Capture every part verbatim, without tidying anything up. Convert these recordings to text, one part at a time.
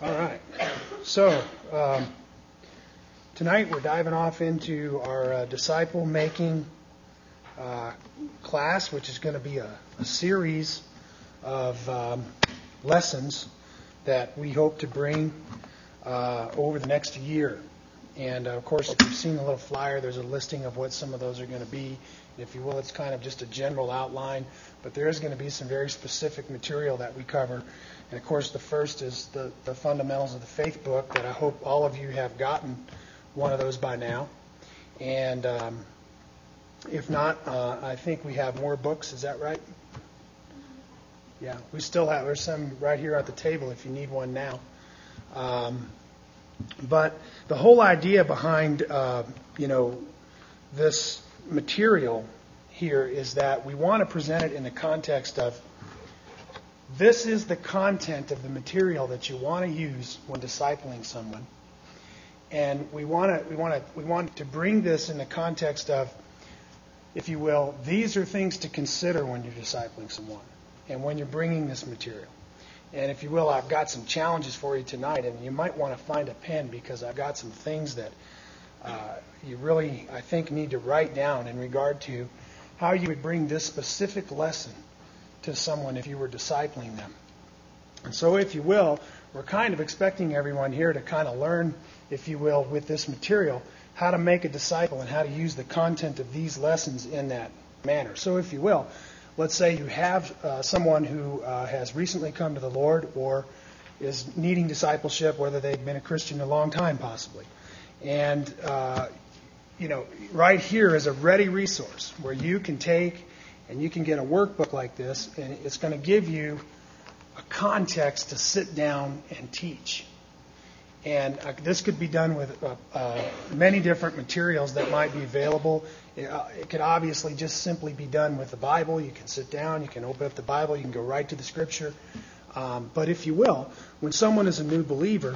All right. So, um, tonight we're diving off into our uh, disciple making uh, class, which is going to be a, a series of um, lessons that we hope to bring uh, over the next year. And uh, of course, if you've seen the little flyer, there's a listing of what some of those are going to be. If you will, it's kind of just a general outline, but there is going to be some very specific material that we cover. And of course, the first is the, the Fundamentals of the Faith book that I hope all of you have gotten one of those by now. And um, if not, uh, I think we have more books. Is that right? Yeah, we still have. There's some right here at the table if you need one now. Um, but the whole idea behind, uh, you know, this material here is that we want to present it in the context of this is the content of the material that you want to use when discipling someone, and we want to we want to we want to bring this in the context of, if you will, these are things to consider when you're discipling someone and when you're bringing this material. And if you will, I've got some challenges for you tonight, and you might want to find a pen because I've got some things that uh, you really, I think, need to write down in regard to how you would bring this specific lesson to someone if you were discipling them. And so, if you will, we're kind of expecting everyone here to kind of learn, if you will, with this material, how to make a disciple and how to use the content of these lessons in that manner. So, if you will, let's say you have uh, someone who uh, has recently come to the Lord or is needing discipleship, whether they've been a Christian a long time possibly. And, uh, you know, right here is a ready resource where you can take and you can get a workbook like this, and it's going to give you a context to sit down and teach. And uh, this could be done with uh, uh, many different materials that might be available. It, uh, it could obviously just simply be done with the Bible. You can sit down, you can open up the Bible, you can go right to the Scripture. Um, but if you will, when someone is a new believer,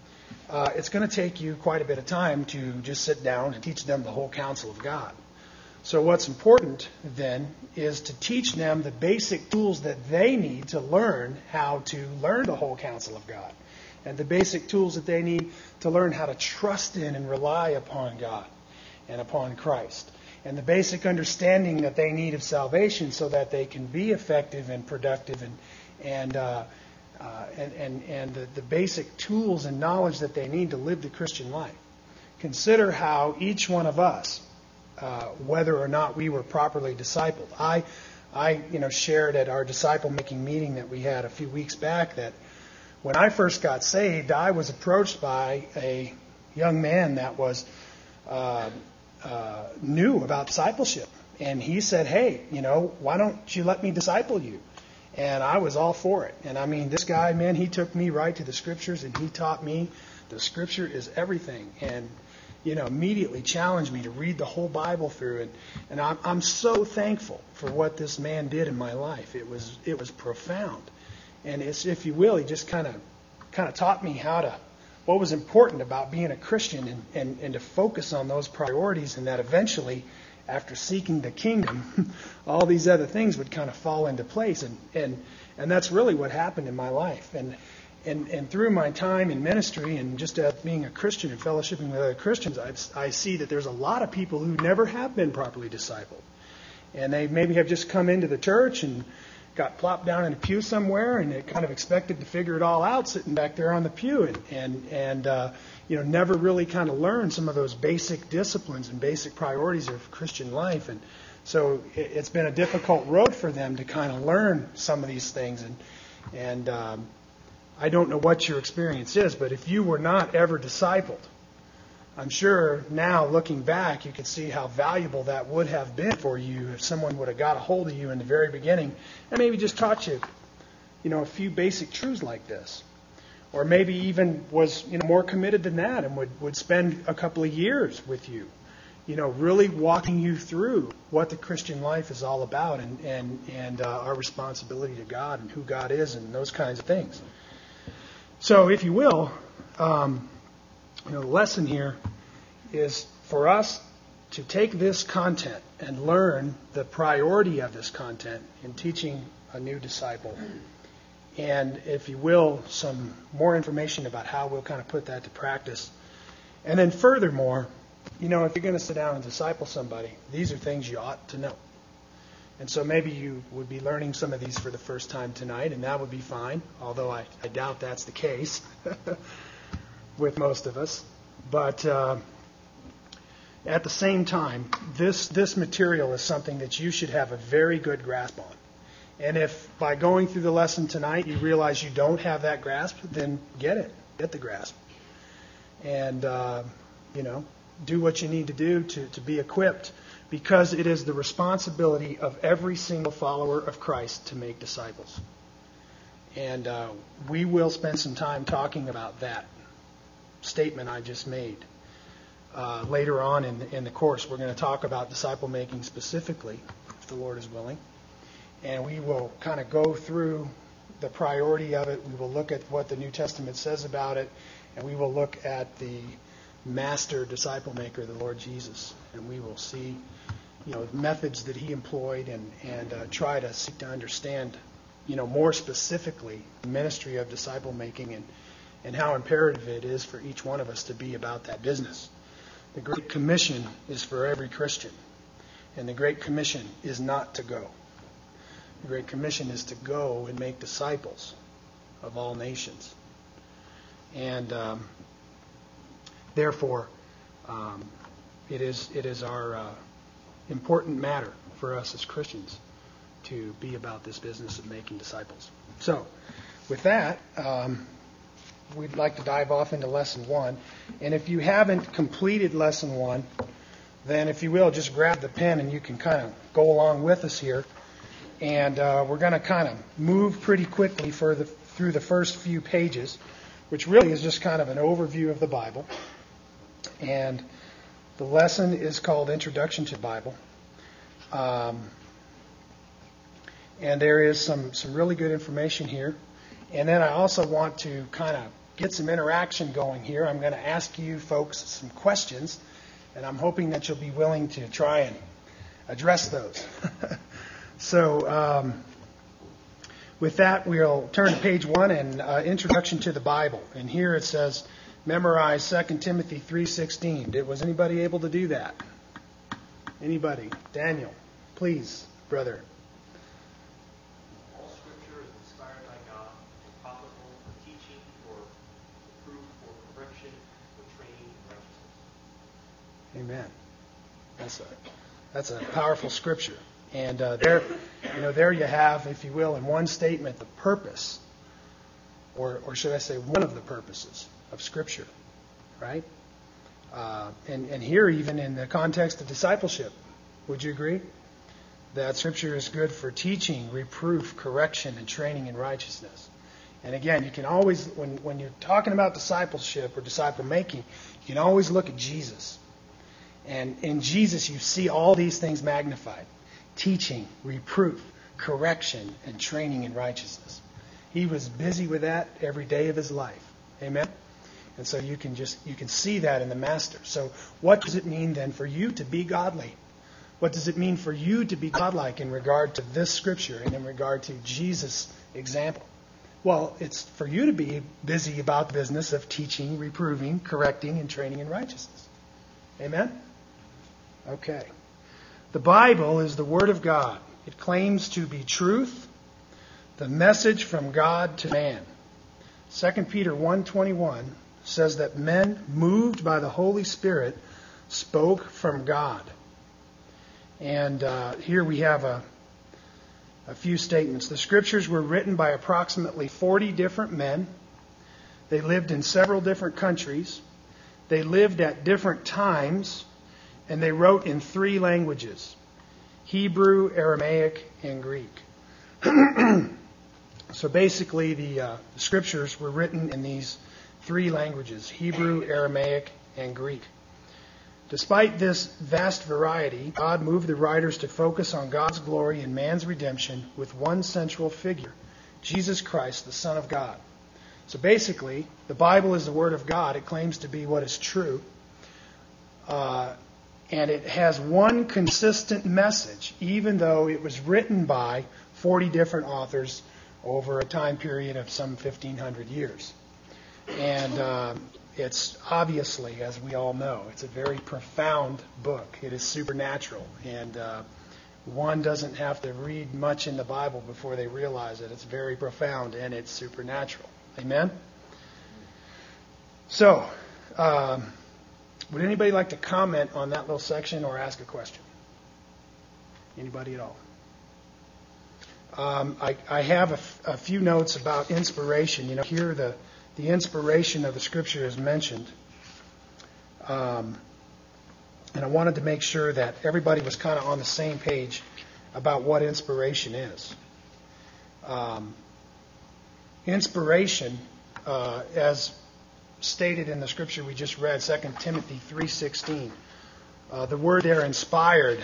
uh, it's going to take you quite a bit of time to just sit down and teach them the whole counsel of God. So what's important then is to teach them the basic tools that they need to learn how to learn the whole counsel of God, and the basic tools that they need to learn how to trust in and rely upon God and upon Christ, and the basic understanding that they need of salvation so that they can be effective and productive, and and uh, uh, and and, and the, the basic tools and knowledge that they need to live the Christian life. Consider how each one of us, Uh, whether or not we were properly discipled. I, I, you know, shared at our disciple-making meeting that we had a few weeks back that when I first got saved, I was approached by a young man that was uh, uh, new about discipleship, and he said, "Hey, you know, why don't you let me disciple you?" And I was all for it. And I mean, this guy, man, he took me right to the Scriptures, and he taught me the Scripture is everything, and you know, immediately challenged me to read the whole Bible through it. And I'm, I'm so thankful for what this man did in my life. It was it was profound. And it's, if you will, he just kind of kind of taught me how to, what was important about being a Christian, and, and, and to focus on those priorities, and that eventually, after seeking the kingdom, all these other things would kind of fall into place. And, and, and that's really what happened in my life. And And, and through my time in ministry and just uh, being a Christian and fellowshipping with other Christians, I, I see that there's a lot of people who never have been properly discipled. And they maybe have just come into the church and got plopped down in a pew somewhere, and they kind of expected to figure it all out sitting back there on the pew, and, and, and uh, you know, never really kind of learned some of those basic disciplines and basic priorities of Christian life. And so it, it's been a difficult road for them to kind of learn some of these things. And, and um, I don't know what your experience is, but if you were not ever discipled, I'm sure now, looking back, you could see how valuable that would have been for you if someone would have got a hold of you in the very beginning and maybe just taught you, you know, a few basic truths like this. Or maybe even was, you know, more committed than that and would, would spend a couple of years with you, you know, really walking you through what the Christian life is all about, and, and, and uh, our responsibility to God and who God is and those kinds of things. So, if you will, um, you know, the lesson here is for us to take this content and learn the priority of this content in teaching a new disciple, and, if you will, some more information about how we'll kind of put that to practice. And then furthermore, you know, if you're going to sit down and disciple somebody, these are things you ought to know. And so maybe you would be learning some of these for the first time tonight, and that would be fine, although I, I doubt that's the case with most of us. But uh, at the same time, this, this material is something that you should have a very good grasp on. And if by going through the lesson tonight you realize you don't have that grasp, then get it. Get the grasp. And, uh, you know, do what you need to do to, to be equipped, because it is the responsibility of every single follower of Christ to make disciples. And uh, we will spend some time talking about that statement I just made. Uh, later on in the, in the course, we're going to talk about disciple making specifically, if the Lord is willing. And we will kind of go through the priority of it. We will look at what the New Testament says about it. And we will look at the master disciple maker, the Lord Jesus. And we will see, you know, methods that he employed, and, and uh, try to seek to understand, you know, more specifically the ministry of disciple making, and, and how imperative it is for each one of us to be about that business. The Great Commission is for every Christian. And the Great Commission is not to go. The Great Commission is to go and make disciples of all nations. And um, therefore, um, it is it is our uh, important matter for us as Christians to be about this business of making disciples. So, with that, um, we'd like to dive off into Lesson one. And if you haven't completed Lesson one, then if you will, just grab the pen and you can kind of go along with us here. And uh, we're going to kind of move pretty quickly for the, through the first few pages, which really is just kind of an overview of the Bible. And the lesson is called Introduction to the Bible. Um, and there is some, some really good information here. And then I also want to kind of get some interaction going here. I'm going to ask you folks some questions, and I'm hoping that you'll be willing to try and address those. So, um, with that, we'll turn to page one and uh, Introduction to the Bible. And here it says, memorize Second Timothy three sixteen. Did, was anybody able to do that? Anybody? Daniel, please, brother. All Scripture is inspired by God and profitable for teaching, for reproof, for correction, for training in righteousness. Amen. That's a that's a powerful scripture. And uh, there, you know, there you have, if you will, in one statement, the purpose, or or should I say, one of the purposes of Scripture, right? Uh, and and here, even in the context of discipleship, would you agree that Scripture is good for teaching, reproof, correction, and training in righteousness? And again, you can always, when when you're talking about discipleship or disciple making, you can always look at Jesus. And in Jesus, you see all these things magnified. Teaching, reproof, correction, and training in righteousness. He was busy with that every day of his life. Amen? And so you can just you can see that in the Master. So what does it mean then for you to be godly? What does it mean for you to be godlike in regard to this Scripture and in regard to Jesus' example? Well, it's for you to be busy about the business of teaching, reproving, correcting, and training in righteousness. Amen? Okay. The Bible is the Word of God. It claims to be truth, the message from God to man. Second Peter one twenty-one says that men moved by the Holy Spirit spoke from God. And uh, here we have a, a few statements. The Scriptures were written by approximately forty different men. They lived in several different countries. They lived at different times. And they wrote in three languages: Hebrew, Aramaic, and Greek. So basically, the, uh, the Scriptures were written in these three languages: Hebrew, Aramaic, and Greek. Despite this vast variety, God moved the writers to focus on God's glory and man's redemption with one central figure, Jesus Christ, the Son of God. So basically, the Bible is the Word of God. It claims to be what is true. Uh, And it has one consistent message, even though it was written by forty different authors over a time period of some fifteen hundred years. And um, it's obviously, as we all know, it's a very profound book. It is supernatural. And uh, one doesn't have to read much in the Bible before they realize that it's very profound and it's supernatural. Amen? So, um, would anybody like to comment on that little section or ask a question? Anybody at all? Um, I, I have a, f- a few notes about inspiration. You know, here the, the inspiration of the Scripture is mentioned. Um, and I wanted to make sure that everybody was kind of on the same page about what inspiration is. Um, inspiration, uh, as stated in the Scripture we just read, Second Timothy three sixteen, uh, the word there, inspired,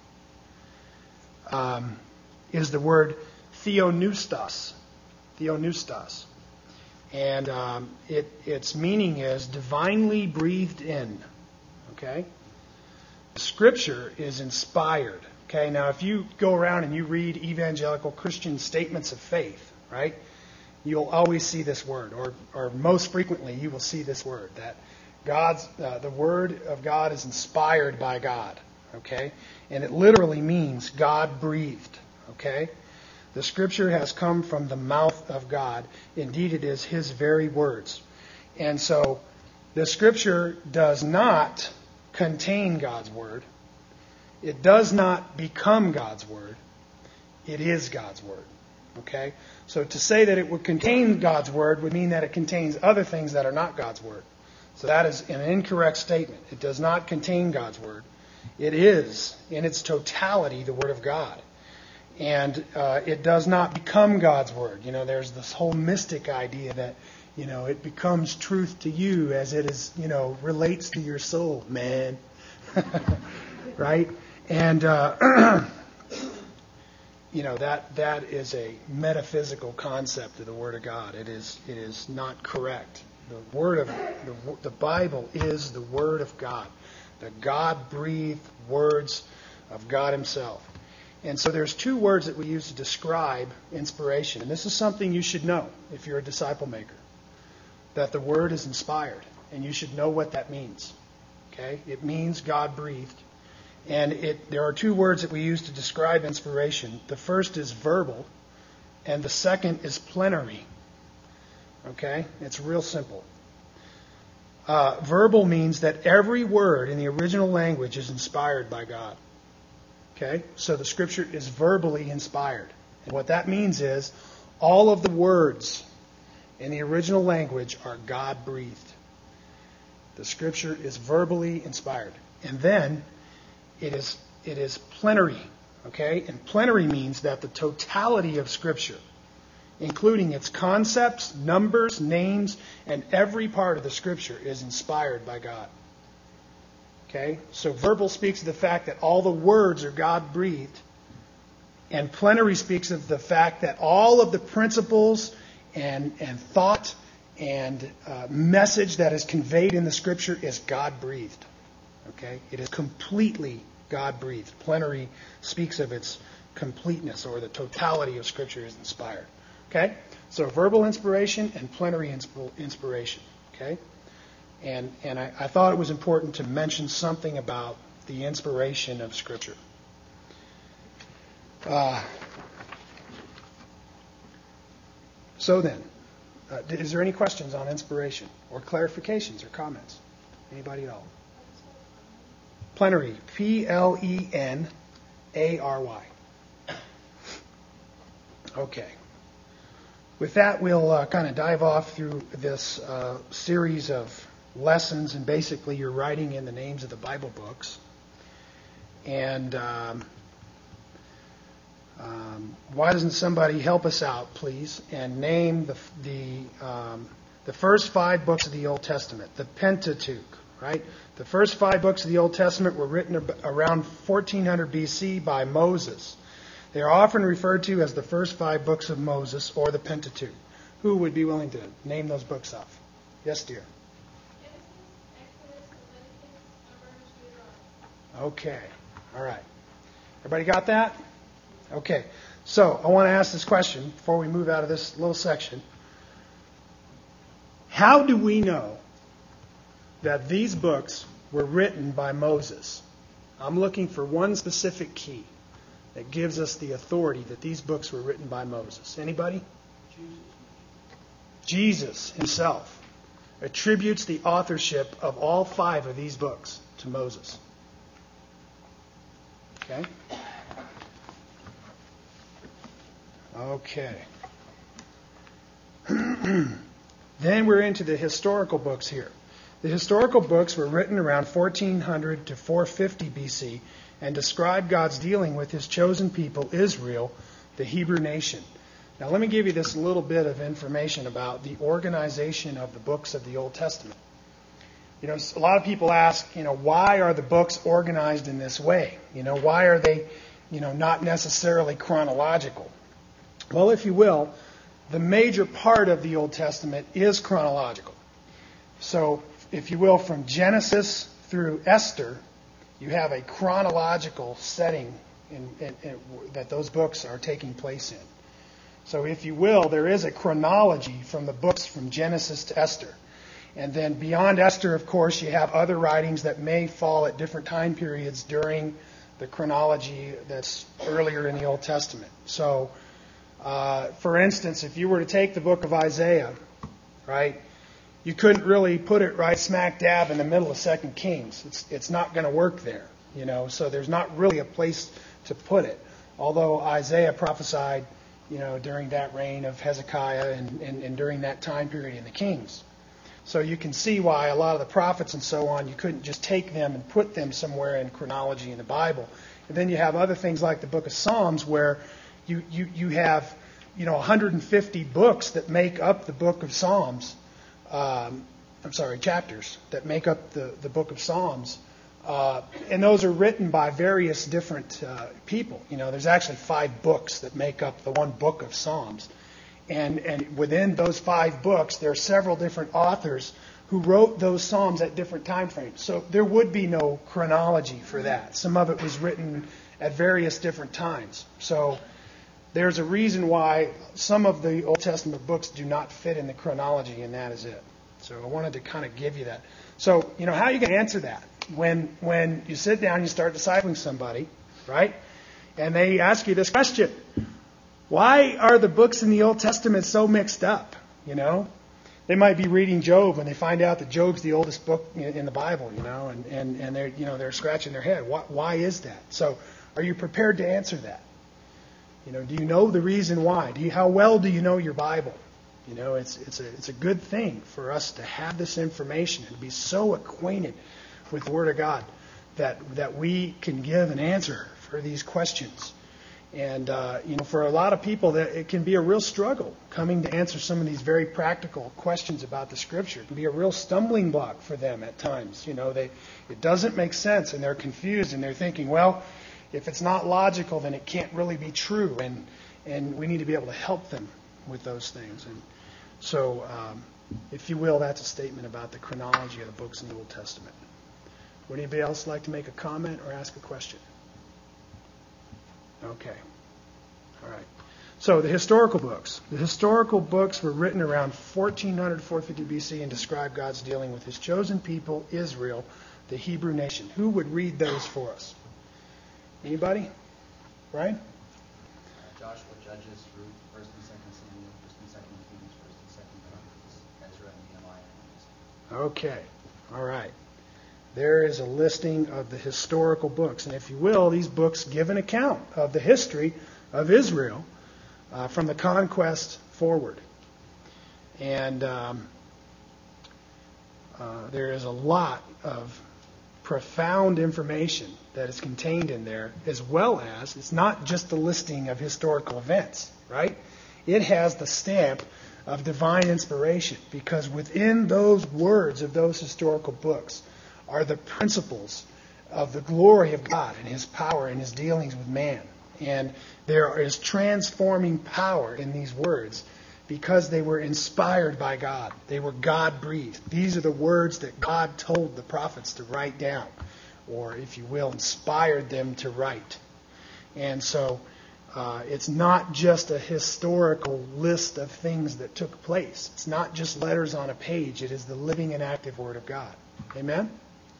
um, is the word theonoustos. Theonoustos. And um, it, its meaning is divinely breathed in. Okay? Scripture is inspired. Okay? Now, if you go around and you read evangelical Christian statements of faith, right, you'll always see this word, or, or most frequently you will see this word, that God's uh, the Word of God is inspired by God. Okay? And it literally means God breathed. Okay? The Scripture has come from the mouth of God. Indeed, it is His very words. And so, the Scripture does not contain God's Word. It does not become God's Word. It is God's Word. Okay? So, to say that it would contain God's Word would mean that it contains other things that are not God's Word. So, that is an incorrect statement. It does not contain God's Word. It is, in its totality, the Word of God. And uh, it does not become God's Word. You know, there's this whole mystic idea that, you know, it becomes truth to you as it is, you know, relates to your soul, man. Right? And, uh, you know, that that is a metaphysical concept of the Word of God. It is it is not correct. The Word of the, the Bible is the Word of God, the God-breathed words of God Himself. And so there's two words that we use to describe inspiration. And this is something you should know if you're a disciple maker. That the Word is inspired. And you should know what that means. Okay? It means God-breathed. And it there are two words that we use to describe inspiration. The first is verbal. And the second is plenary. Okay? It's real simple. Uh, verbal means that every word in the original language is inspired by God. Okay, so the Scripture is verbally inspired. And what that means is all of the words in the original language are God-breathed. The Scripture is verbally inspired. And then it is it is plenary. Okay, and plenary means that the totality of Scripture, including its concepts, numbers, names, and every part of the Scripture is inspired by God. Okay, so verbal speaks of the fact that all the words are God-breathed, and plenary speaks of the fact that all of the principles and, and thought and uh, message that is conveyed in the Scripture is God-breathed. Okay, it is completely God-breathed. Plenary speaks of its completeness, or the totality of Scripture is inspired. Okay, so verbal inspiration and plenary insp- inspiration. Okay. And and I, I thought it was important to mention something about the inspiration of Scripture. Uh, so then, uh, is there any questions on inspiration or clarifications or comments? Anybody at all? Plenary. P L E N A R Y. Okay. With that, we'll uh, kind of dive off through this uh, series of lessons, and basically you're writing in the names of the Bible books. And um, um, why doesn't somebody help us out, please, and name the the um, the first five books of the Old Testament, the Pentateuch, right? The first five books of the Old Testament were written around fourteen hundred B C by Moses. They are often referred to as the first five books of Moses, or the Pentateuch. Who would be willing to name those books off? Yes, dear. Okay. All right. Everybody got that? Okay. So I want to ask this question before we move out of this little section. How do we know that these books were written by Moses? I'm looking for one specific key that gives us the authority that these books were written by Moses. Anybody? Jesus. Jesus himself attributes the authorship of all five of these books to Moses. Okay? Okay. Then we're into the historical books here. The historical books were written around fourteen hundred to four fifty B C and describe God's dealing with his chosen people, Israel, the Hebrew nation. Now let me give you this little bit of information about the organization of the books of the Old Testament. You know, a lot of people ask, you know, why are the books organized in this way? You know, why are they, you know, not necessarily chronological? Well, if you will, the major part of the Old Testament is chronological. So, if you will, from Genesis through Esther, you have a chronological setting in, in, in, that those books are taking place in. So, if you will, there is a chronology from the books from Genesis to Esther. And then beyond Esther, of course, you have other writings that may fall at different time periods during the chronology that's earlier in the Old Testament. So, uh, for instance, if you were to take the book of Isaiah, right, you couldn't really put it right smack dab in the middle of Second Kings. It's it's not going to work there, you know. So there's not really a place to put it. Although Isaiah prophesied, you know, during that reign of Hezekiah and, and, and during that time period in the Kings. So you can see why a lot of the prophets and so on, you couldn't just take them and put them somewhere in chronology in the Bible. And then you have other things like the book of Psalms where you, you, you have, you know, one hundred fifty books that make up the book of Psalms. Um, I'm sorry, chapters that make up the, the book of Psalms. Uh, and those are written by various different uh, people. You know, there's actually five books that make up the one book of Psalms. And, and within those five books, there are several different authors who wrote those Psalms at different time frames. So there would be no chronology for that. Some of it was written at various different times. So there's a reason why some of the Old Testament books do not fit in the chronology, and that is it. So I wanted to kind of give you that. So, you know, how are you going to answer that? When when you sit down and you start discipling somebody, right? And they ask you this question. Why are the books in the Old Testament so mixed up? You know? They might be reading Job and they find out that Job's the oldest book in the Bible, you know, and, and, and they're you know they're scratching their head. Why, why is that? So are you prepared to answer that? You know, do you know the reason why? Do you, how well do you know your Bible? You know, it's it's a it's a good thing for us to have this information and to be so acquainted with the Word of God that that we can give an answer for these questions. And uh, you know, for a lot of people, that it can be a real struggle coming to answer some of these very practical questions about the Scripture. It can be a real stumbling block for them at times. You know, they it doesn't make sense, and they're confused, and they're thinking, well, if it's not logical, then it can't really be true, and and we need to be able to help them with those things. And so, um, if you will, that's a statement about the chronology of the books in the Old Testament. Would anybody else like to make a comment or ask a question? Okay. All right. So the historical books. The historical books were written around fourteen hundred to four fifty B C and describe God's dealing with his chosen people, Israel, the Hebrew nation. Who would read those for us? Anybody? Right? Uh, Joshua, Judges, Ruth, First and Second Samuel, First and Second Kings, First and Second Chronicles, Ezra, and Nehemiah. Okay. All right. There is a listing of the historical books. And if you will, these books give an account of the history of Israel uh, from the conquest forward. And um, uh, there is a lot of profound information that is contained in there, as well as it's not just the listing of historical events, right? It has the stamp of divine inspiration, because within those words of those historical books are the principles of the glory of God and his power and his dealings with man. And there is transforming power in these words because they were inspired by God. They were God-breathed. These are the words that God told the prophets to write down, or, if you will, inspired them to write. And so Uh, it's not just a historical list of things that took place. It's not just letters on a page. It is the living and active Word of God. Amen?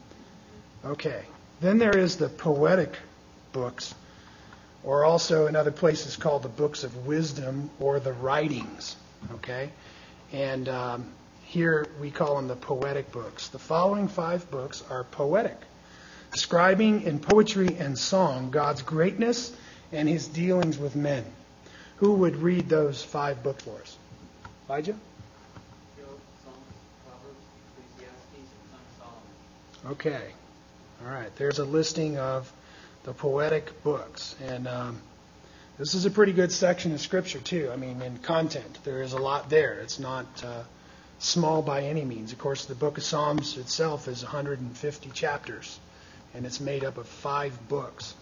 Okay. Then there is the poetic books, or also in other places called the books of wisdom or the writings. Okay? And um, here we call them the poetic books. The following five books are poetic, describing in poetry and song God's greatness and his dealings with men. Who would read those five books for us? Elijah? Job, Psalms, Proverbs, Ecclesiastes, and Song of Solomon. Okay. All right. There's a listing of the poetic books. And um, this is a pretty good section of Scripture, too. I mean, in content, there is a lot there. It's not uh, small by any means. Of course, the book of Psalms itself is one hundred fifty chapters, and it's made up of five books.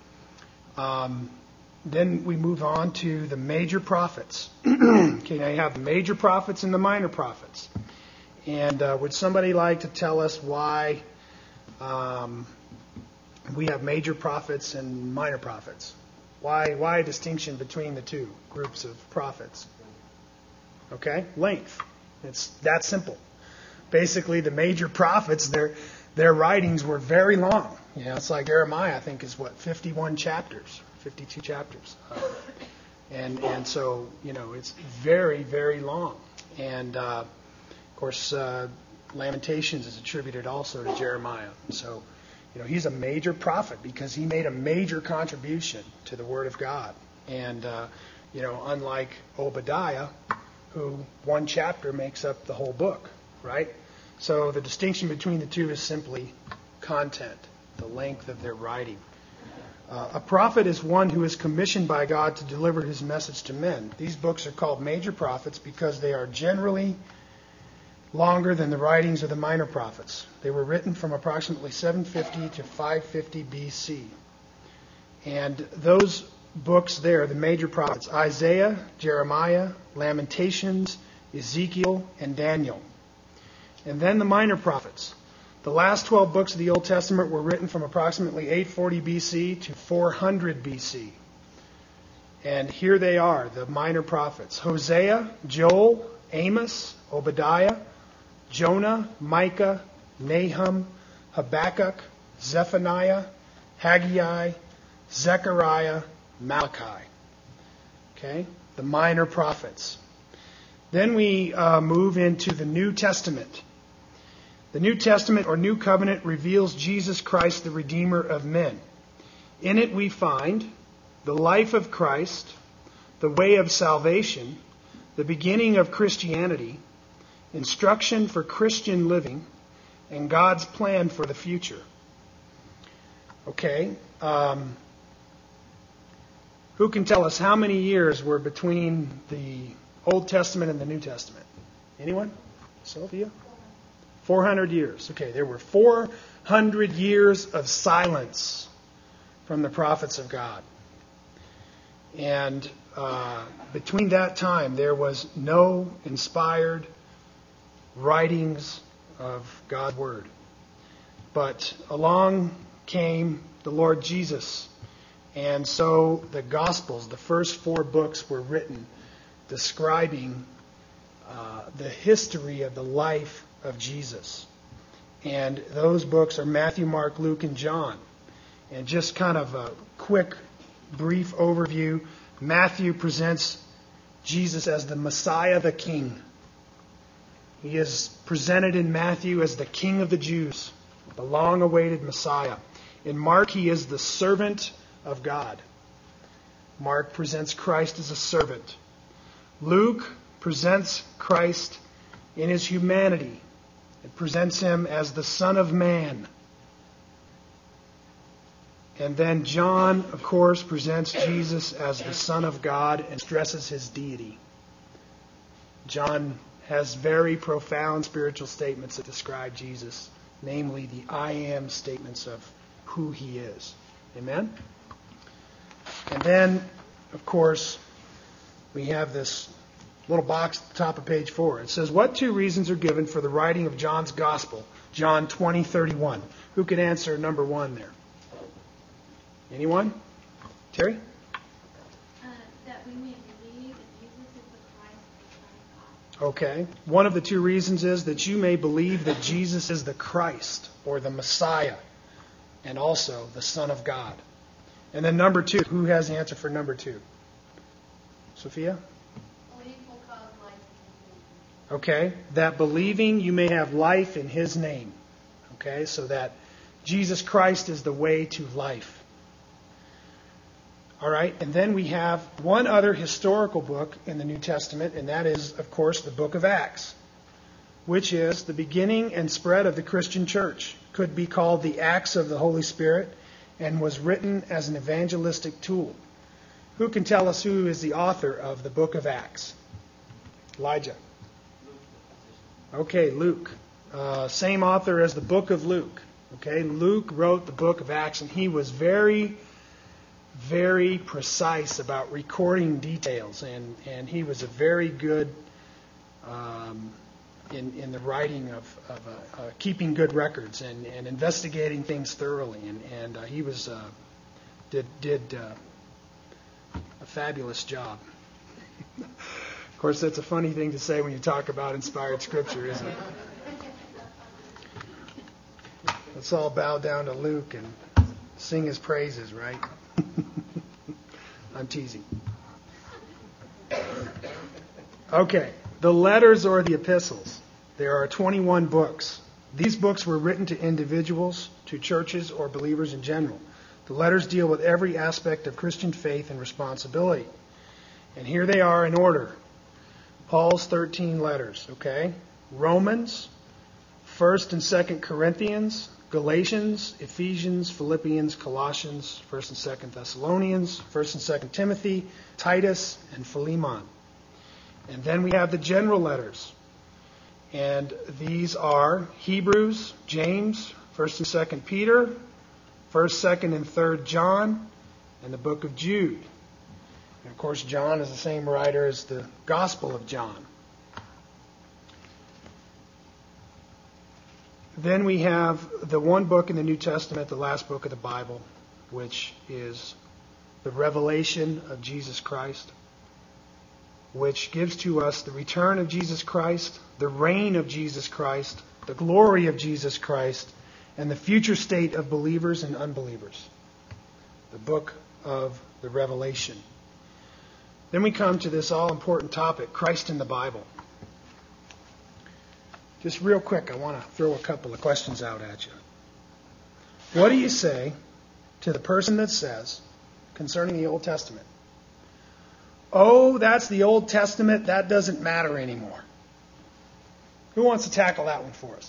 Um, then we move on to the major prophets. Okay, now you have the major prophets and the minor prophets. And uh, would somebody like to tell us why um, we have major prophets and minor prophets? Why, why a distinction between the two groups of prophets? Okay, length. It's that simple. Basically, the major prophets, their their writings were very long. You know, it's like Jeremiah, I think, is what, fifty-one chapters, fifty-two chapters. Uh, and and so, you know, it's very, very long. And, uh, of course, uh, Lamentations is attributed also to Jeremiah. So, you know, he's a major prophet because he made a major contribution to the Word of God. And, uh, you know, unlike Obadiah, who one chapter makes up the whole book, right? So the distinction between the two is simply content, the length of their writing. Uh, a prophet is one who is commissioned by God to deliver his message to men. These books are called major prophets because they are generally longer than the writings of the minor prophets. They were written from approximately seven fifty to five fifty B C. And those books there, the major prophets, Isaiah, Jeremiah, Lamentations, Ezekiel, and Daniel. And then the minor prophets. The last twelve books of the Old Testament were written from approximately eight forty B C to four hundred B C. And here they are, the minor prophets. Hosea, Joel, Amos, Obadiah, Jonah, Micah, Nahum, Habakkuk, Zephaniah, Haggai, Zechariah, Malachi. Okay? The minor prophets. Then we uh, move into the New Testament. The New Testament or New Covenant reveals Jesus Christ, the Redeemer of men. In it we find the life of Christ, the way of salvation, the beginning of Christianity, instruction for Christian living, and God's plan for the future. Okay. Um, who can tell us how many years were between the Old Testament and the New Testament? Anyone? Sylvia? four hundred years. Okay, there were four hundred years of silence from the prophets of God. And uh, between that time, there was no inspired writings of God's Word. But along came the Lord Jesus. And so the Gospels, the first four books, were written describing uh, the history of the life of Jesus. And those books are Matthew, Mark, Luke, and John. And just kind of a quick, brief overview. Matthew presents Jesus as the Messiah, the King. He is presented in Matthew as the King of the Jews, the long-awaited Messiah. In Mark, he is the servant of God. Mark presents Christ as a servant. Luke presents Christ in his humanity. It presents him as the Son of Man. And then John, of course, presents Jesus as the Son of God and stresses his deity. John has very profound spiritual statements that describe Jesus, namely the I am statements of who he is. Amen? And then, of course, we have this little box at the top of page four. It says, what two reasons are given for the writing of John's Gospel? John twenty thirty-one. Who can answer number one there? Anyone? Terry? Okay. One of the two reasons is that you may believe that Jesus is the Christ or the Messiah and also the Son of God. And then number two, who has the answer for number two? Sophia? Belief will cause life in His name. Okay. That believing you may have life in His name. Okay. So that Jesus Christ is the way to life. All right. And then we have one other historical book in the New Testament, and that is, of course, the book of Acts, which is the beginning and spread of the Christian church. Could be called the Acts of the Holy Spirit, and was written as an evangelistic tool. Who can tell us who is the author of the book of Acts? Elijah. Okay, Luke. Uh, same author as the book of Luke. Okay, Luke wrote the book of Acts, and he was very, very precise about recording details, and, and he was a very good um, in, in the writing of, of uh, uh, keeping good records and, and investigating things thoroughly, and, and uh, he was uh, did did uh, a fabulous job. Of course, that's a funny thing to say when you talk about inspired Scripture, isn't it? Let's all bow down to Luke and sing his praises, right? I'm teasing. Okay, the letters or the epistles. There are twenty-one books. These books were written to individuals, to churches, or believers in general. The letters deal with every aspect of Christian faith and responsibility. And here they are in order. Paul's thirteen letters, okay? Romans, First and Second Corinthians, Galatians, Ephesians, Philippians, Colossians, First and Second Thessalonians, First and Second Timothy, Titus, and Philemon. And then we have the general letters. And these are Hebrews, James, First and Second Peter, First, Second, and Third John, and the book of Jude. And of course, John is the same writer as the Gospel of John. Then we have the one book in the New Testament, the last book of the Bible, which is the revelation of Jesus Christ, which gives to us the return of Jesus Christ, the reign of Jesus Christ, the glory of Jesus Christ, and the future state of believers and unbelievers. The book of the Revelation. Then we come to this all-important topic, Christ in the Bible. Just real quick, I want to throw a couple of questions out at you. What do you say to the person that says, concerning the Old Testament, oh, that's the Old Testament, that doesn't matter anymore? Who wants to tackle that one for us?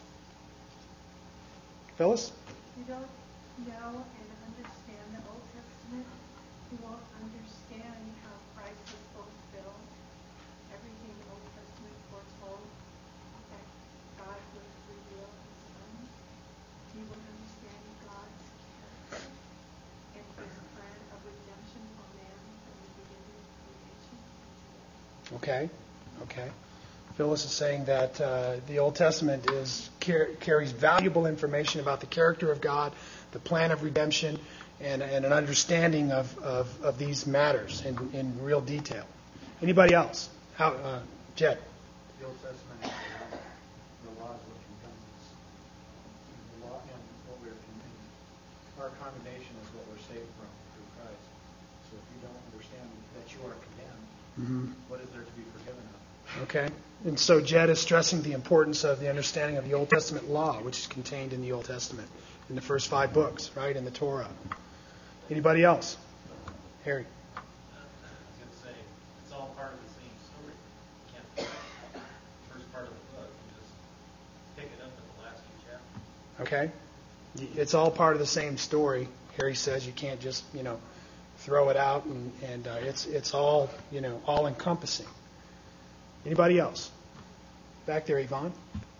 Phyllis? You don't know and understand the Old Testament, you won't understand how Christ was fulfilled. Everything the Old Testament foretold that God would reveal His Son. You will understand God's character and His plan of redemption for man from the beginning of creation. Okay, okay. Phyllis is saying that uh, the Old Testament is car- carries valuable information about the character of God, the plan of redemption, and, and an understanding of, of, of these matters in, in real detail. Anybody else? How, uh, Jed? The Old Testament is the law is what condemns. The law and what we're condemned. Our condemnation is what we're saved from through Christ. So if you don't understand that you are condemned, Mm-hmm. what is there to be forgiven of? Okay. And so Jed is stressing the importance of the understanding of the Old Testament law, which is contained in the Old Testament, in the first five books, right, in the Torah. Anybody else? Harry? I was going to say, it's all part of the same story. You can't pick the first part of the book and just pick it up in the last few chapters. Okay. It's all part of the same story. Harry says you can't just, you know, throw it out, and, and uh, it's it's all, you know, all encompassing. Anybody else? Back there, Yvonne.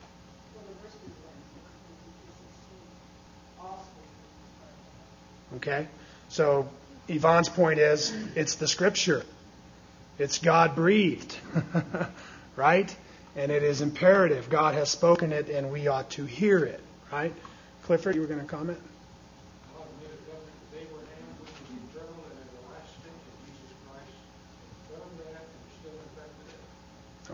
Okay. So Yvonne's point is, it's the Scripture. It's God breathed, right? And it is imperative. God has spoken it, and we ought to hear it, right? Clifford, you were going to comment?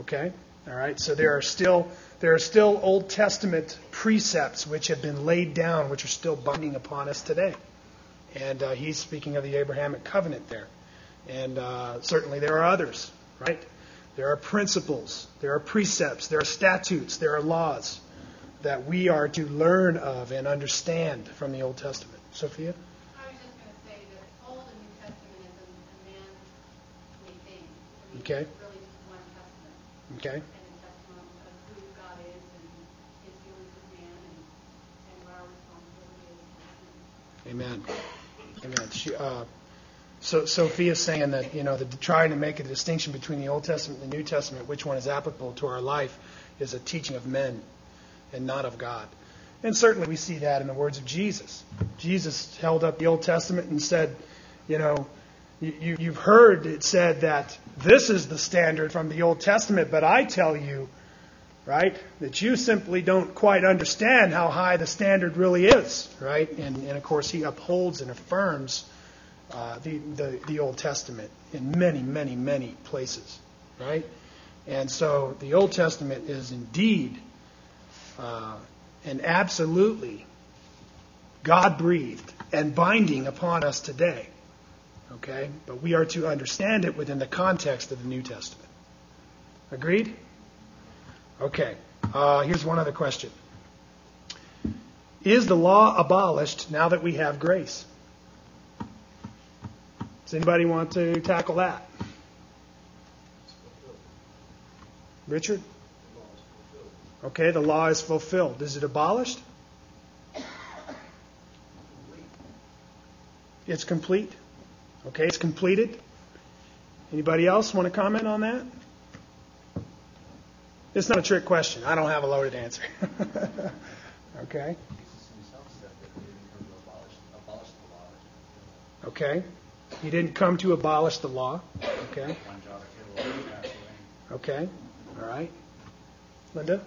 Okay? All right? So there are still there are still Old Testament precepts which have been laid down, which are still binding upon us today. And uh, he's speaking of the Abrahamic covenant there. And uh, certainly there are others, right? There are principles, there are precepts, there are statutes, there are laws that we are to learn of and understand from the Old Testament. Sophia? I was just going to say that Old and New Testament is a, a man-made thing. I mean, Okay. It's really just one testament. Okay. And a testament of who God is and his dealings with man and, and what our responsibility is to him. Amen. Amen. She, uh, so Sophia's saying that, you know, the, trying to make a distinction between the Old Testament and the New Testament, which one is applicable to our life, is a teaching of men and not of God. And certainly we see that in the words of Jesus. Jesus held up the Old Testament and said, you know, you, you, you've heard it said that this is the standard from the Old Testament, but I tell you, right, that you simply don't quite understand how high the standard really is, right? And, and of course, he upholds and affirms uh, the, the, the Old Testament in many, many, many places, right? And so the Old Testament is indeed uh, and absolutely God-breathed and binding upon us today, okay? But we are to understand it within the context of the New Testament. Agreed? Okay, uh, here's one other question. Is the law abolished now that we have grace? Does anybody want to tackle that? Richard? Okay, the law is fulfilled. Is it abolished? It's complete. Okay, it's completed. Anybody else want to comment on that? It's not a trick question. I don't have a loaded answer. Okay. Jesus himself said that he didn't come to abolish, abolish the law. but to fulfill it. Okay. He didn't come to abolish the law. Okay. One jot or tittle will pass away. Okay. All right. Linda?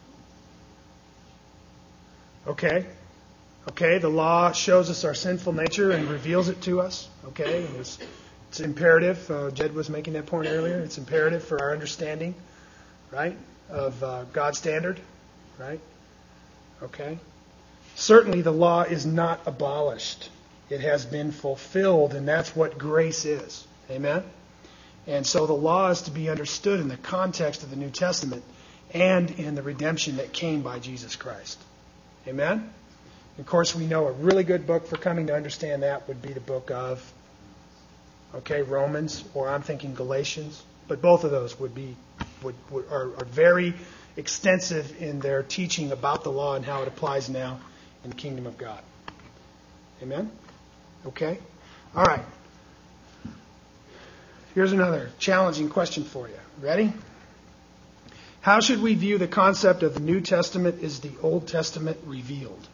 Okay. Okay. The law shows us our sinful nature and reveals it to us. Okay. And it's, it's imperative. Uh, Jed was making that point earlier. It's imperative for our understanding, right, of uh, God's standard, right? Okay. Certainly the law is not abolished. It has been fulfilled, and that's what grace is. Amen? And so the law is to be understood in the context of the New Testament and in the redemption that came by Jesus Christ. Amen? Of course, we know a really good book for coming to understand that would be the book of, okay, Romans, or I'm thinking Galatians. But both of those would be would, would are, are very extensive in their teaching about the law and how it applies now in the kingdom of God. Amen? Okay? All right. Here's another challenging question for you. Ready? How should we view the concept of the New Testament as the Old Testament revealed?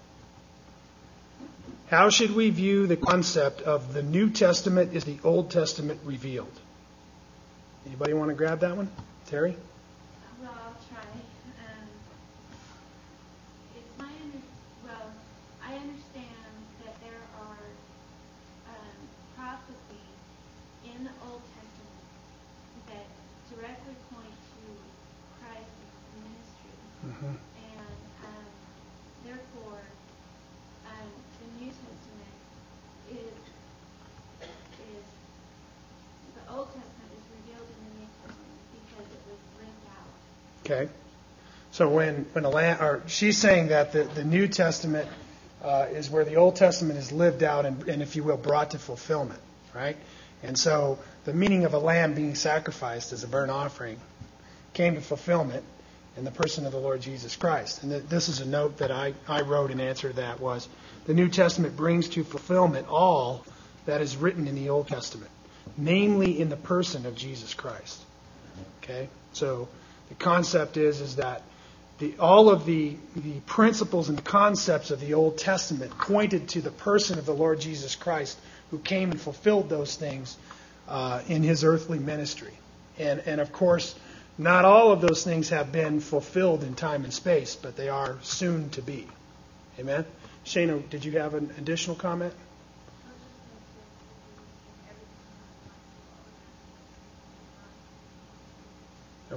How should we view the concept of the New Testament as the Old Testament revealed? Anybody want to grab that one? Terry? Well, I'll try. Um, it's my under, well, I understand that there are um, prophecies in the Old Testament that directly point to Christ's ministry, Mm-hmm. and um, therefore, um, the New Testament is is the Old Testament is revealed in the New Testament because it was lived out. Okay. So when when a land, or she's saying that the, the New Testament uh, is where the Old Testament is lived out and, and, if you will, brought to fulfillment, right? And so the meaning of a lamb being sacrificed as a burnt offering came to fulfillment in the person of the Lord Jesus Christ. And th- this is a note that I, I wrote in answer to that was, the New Testament brings to fulfillment all that is written in the Old Testament, namely in the person of Jesus Christ. Okay? So the concept is, is that the, all of the, the principles and the concepts of the Old Testament pointed to the person of the Lord Jesus Christ, who came and fulfilled those things uh, in his earthly ministry. And, and of course, not all of those things have been fulfilled in time and space, but they are soon to be. Amen? Shana, did you have an additional comment?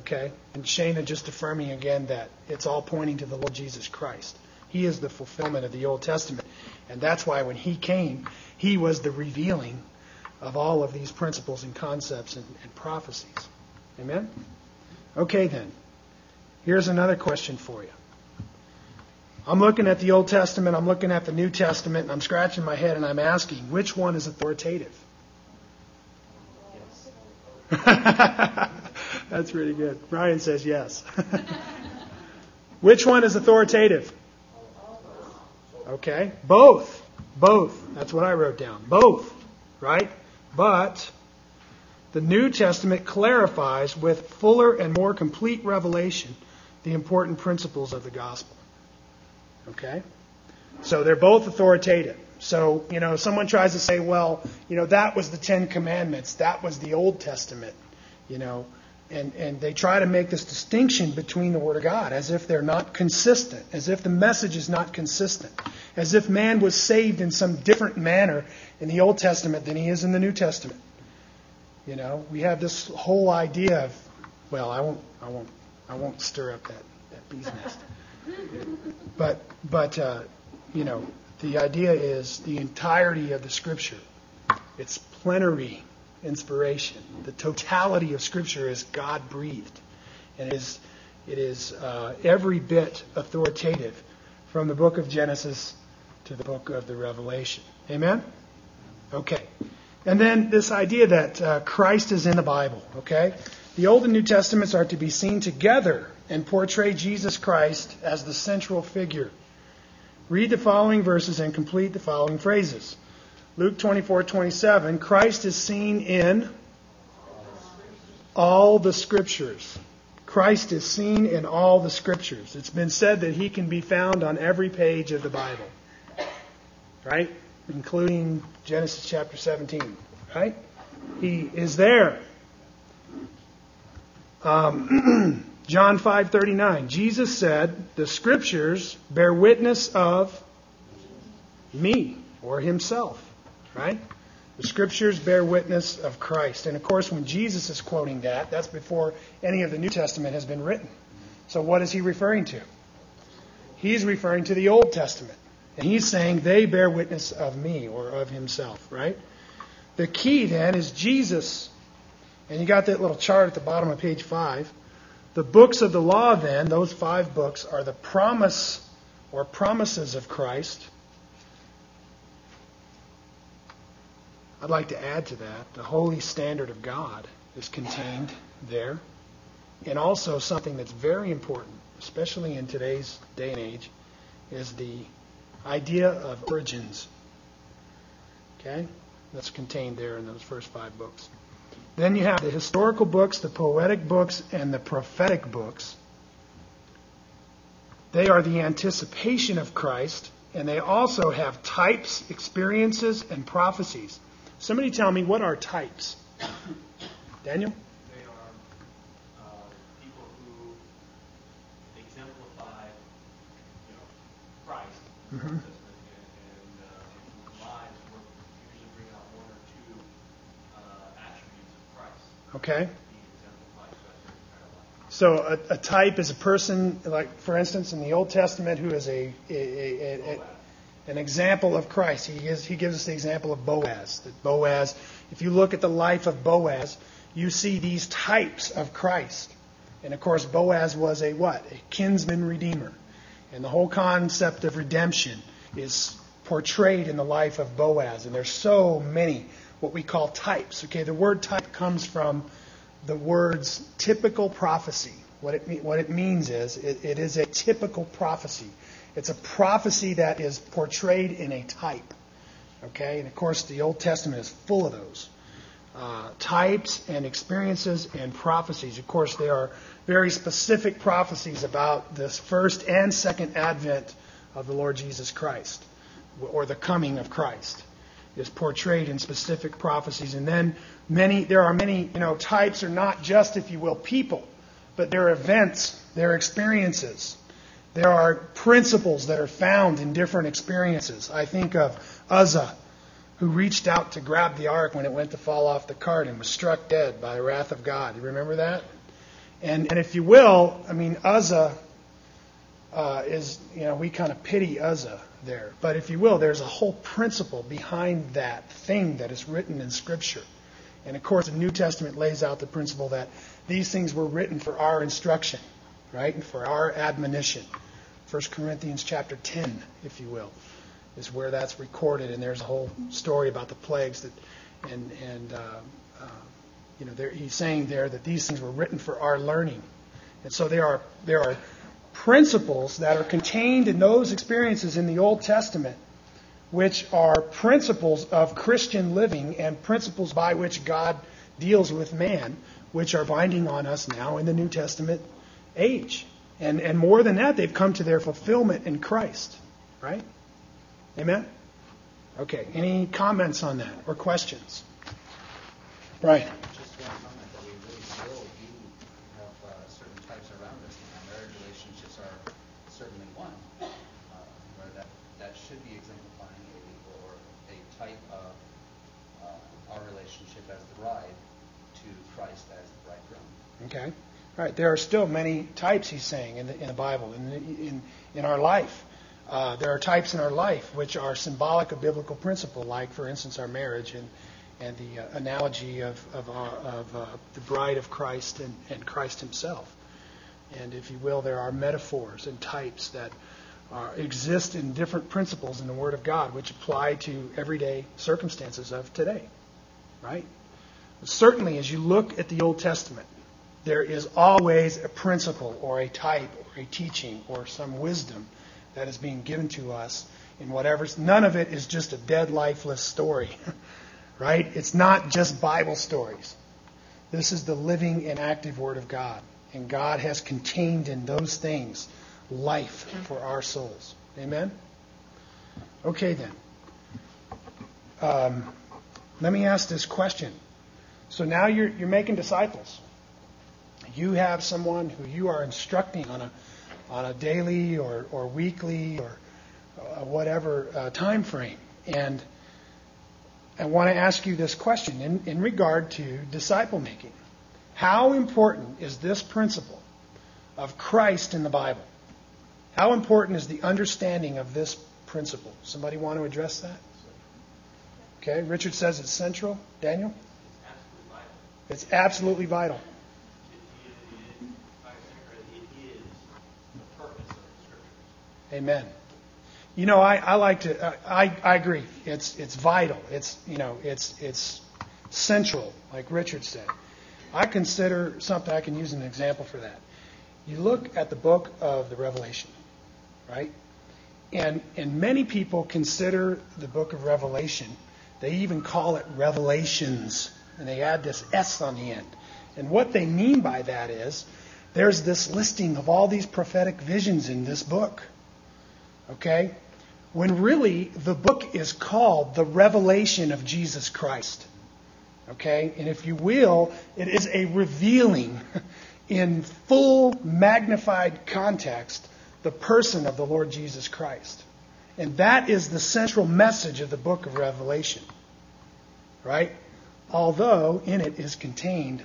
Okay? And Shana just affirming again that it's all pointing to the Lord Jesus Christ. He is the fulfillment of the Old Testament. And that's why when he came, he was the revealing of all of these principles and concepts and, and prophecies. Amen? Okay then. Here's another question for you. I'm looking at the Old Testament, I'm looking at the New Testament, and I'm scratching my head and I'm asking, which one is authoritative? Yes. That's really good. Ryan says yes. Which one is authoritative? Okay. Both. Both. That's what I wrote down. Both. Right? But the New Testament clarifies with fuller and more complete revelation the important principles of the gospel. Okay? So they're both authoritative. So, you know, someone tries to say, well, you know, that was the Ten Commandments. That was the Old Testament. You know, and, and they try to make this distinction between the Word of God as if they're not consistent, as if the message is not consistent, as if man was saved in some different manner in the Old Testament than he is in the New Testament. You know, we have this whole idea of, well, I won't, I won't, I won't stir up that, that bee's nest. But, but uh, you know, the idea is the entirety of the Scripture. It's plenary inspiration. The totality of Scripture is God-breathed. And it is, it is uh, every bit authoritative from the book of Genesis to the book of the Revelation. Amen? Okay. And then this idea that uh, Christ is in the Bible. Okay? The Old and New Testaments are to be seen together and portray Jesus Christ as the central figure. Read the following verses and complete the following phrases. Luke twenty-four twenty-seven, Christ is seen in all the Scriptures. Christ is seen in all the Scriptures. It's been said that he can be found on every page of the Bible. Right? Including Genesis chapter seventeen. Right? He is there. Um, John five thirty-nine, Jesus said, the Scriptures bear witness of me, or himself. Right? The Scriptures bear witness of Christ. And of course, when Jesus is quoting that, that's before any of the New Testament has been written. So what is he referring to? He's referring to the Old Testament. And he's saying they bear witness of me, or of himself. Right? The key then is Jesus. And you got that little chart at the bottom of page five. The books of the law then, those five books, are the promise or promises of Christ. I'd like to add to that, the holy standard of God is contained there. And also something that's very important, especially in today's day and age, is the idea of origins. Okay? That's contained there in those first five books. Then you have the historical books, the poetic books, and the prophetic books. They are the anticipation of Christ, and they also have types, experiences, and prophecies. Somebody tell me, what are types? Daniel? They are uh, people who exemplify, you know, Christ in the Mm-hmm. Old Testament, and, and uh, in lives where usually bring out one or two uh, attributes of Christ. Okay. Being exemplified throughout their entire life. So a, a type is a person, like for instance, in the Old Testament, who is a, a, a, a, a an example of Christ. He gives, he gives us the example of Boaz. That Boaz, if you look at the life of Boaz, you see these types of Christ. And of course, Boaz was a what? A kinsman redeemer. And the whole concept of redemption is portrayed in the life of Boaz. And there's so many what we call types. Okay, the word type comes from the words typical prophecy. What it, what it means is it, it is a typical prophecy. It's a prophecy that is portrayed in a type. Okay? And of course, the Old Testament is full of those. Uh, types and experiences and prophecies. Of course, there are very specific prophecies about this first and second advent of the Lord Jesus Christ, or the coming of Christ, is portrayed in specific prophecies. And then many, there are many, you know, types are not just, if you will, people, but they're events, they're experiences. There are principles that are found in different experiences. I think of Uzzah, who reached out to grab the ark when it went to fall off the cart and was struck dead by the wrath of God. You remember that? And, and if you will, I mean, Uzzah uh, is, you know, we kind of pity Uzzah there. But if you will, there's a whole principle behind that thing that is written in Scripture. And of course, the New Testament lays out the principle that these things were written for our instruction, right? And for our admonition. First Corinthians chapter ten, if you will, is where that's recorded. And there's a whole story about the plagues that, and, and uh, uh, you know, there, he's saying there that these things were written for our learning. And so there are there are principles that are contained in those experiences in the Old Testament, which are principles of Christian living and principles by which God deals with man, which are binding on us now in the New Testament age. And and more than that, they've come to their fulfillment in Christ. Right? Amen? Okay. Any comments on that or questions? Brian? Just one comment that we really still do have uh, certain types around us. Now, marriage relationships are certainly one, uh, where that, that should be exemplifying a or a type of uh, our relationship as the bride to Christ as the bridegroom. Okay. All right. There are still many types, he's saying, in the, in the Bible, in, in, in our life. Uh, there are types in our life which are symbolic of biblical principle, like, for instance, our marriage and and the uh, analogy of of, our, of uh, the bride of Christ and, and Christ himself. And if you will, there are metaphors and types that are, exist in different principles in the Word of God, which apply to everyday circumstances of today. Right? Certainly, as you look at the Old Testament, there is always a principle or a type or a teaching or some wisdom that is being given to us in whatever. None of it is just a dead, lifeless story. Right? It's not just Bible stories. This is the living and active Word of God. And God has contained in those things life for our souls. Amen? Okay, then. Um, let me ask this question. So now you're, you're making disciples. You have someone who you are instructing on a on a daily or, or weekly or uh, whatever uh, time frame. And I want to ask you this question in, in regard to disciple making. How important is this principle of Christ in the Bible? How important is the understanding of this principle? Somebody want to address that? Okay, Richard says it's central. Daniel? It's absolutely vital. Amen. You know, I, I like to. Uh, I I agree. It's it's vital. It's you know it's it's central, like Richard said. I consider something I can use as an example for that. You look at the book of the Revelation, right? And and many people consider the book of Revelation. They even call it Revelations, and they add this S on the end. And what they mean by that is there's this listing of all these prophetic visions in this book. Okay? When really the book is called the Revelation of Jesus Christ. Okay? And if you will, it is a revealing in full magnified context the person of the Lord Jesus Christ. And that is the central message of the book of Revelation. Right? Although in it is contained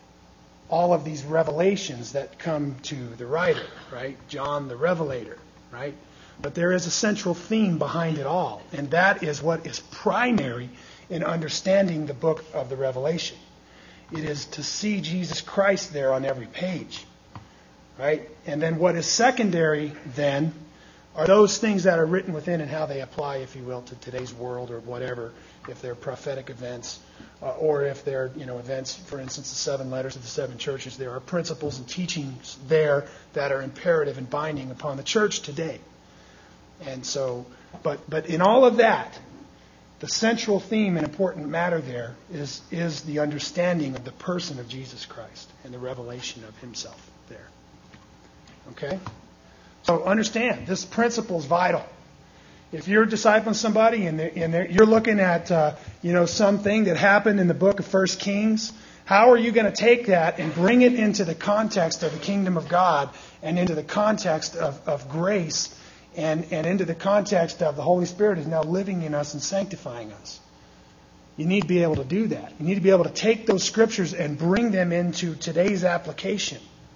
all of these revelations that come to the writer, right? John the Revelator, right? But there is a central theme behind it all, and that is what is primary in understanding the book of the Revelation. It is to see Jesus Christ there on every page, right? And then what is secondary then are those things that are written within and how they apply, if you will, to today's world or whatever, if they're prophetic events uh, or if they're, you know, events, for instance, the seven letters of the seven churches. There are principles and teachings there that are imperative and binding upon the church today. And so, but but in all of that, the central theme and important matter there is is the understanding of the person of Jesus Christ and the revelation of himself there. Okay? So understand, this principle is vital. If you're discipling somebody and, they're, and they're, you're looking at uh, you know something that happened in the book of First Kings, how are you going to take that and bring it into the context of the kingdom of God and into the context of, of grace and, and into the context of the Holy Spirit is now living in us and sanctifying us? You need to be able to do that. You need to be able to take those scriptures and bring them into today's application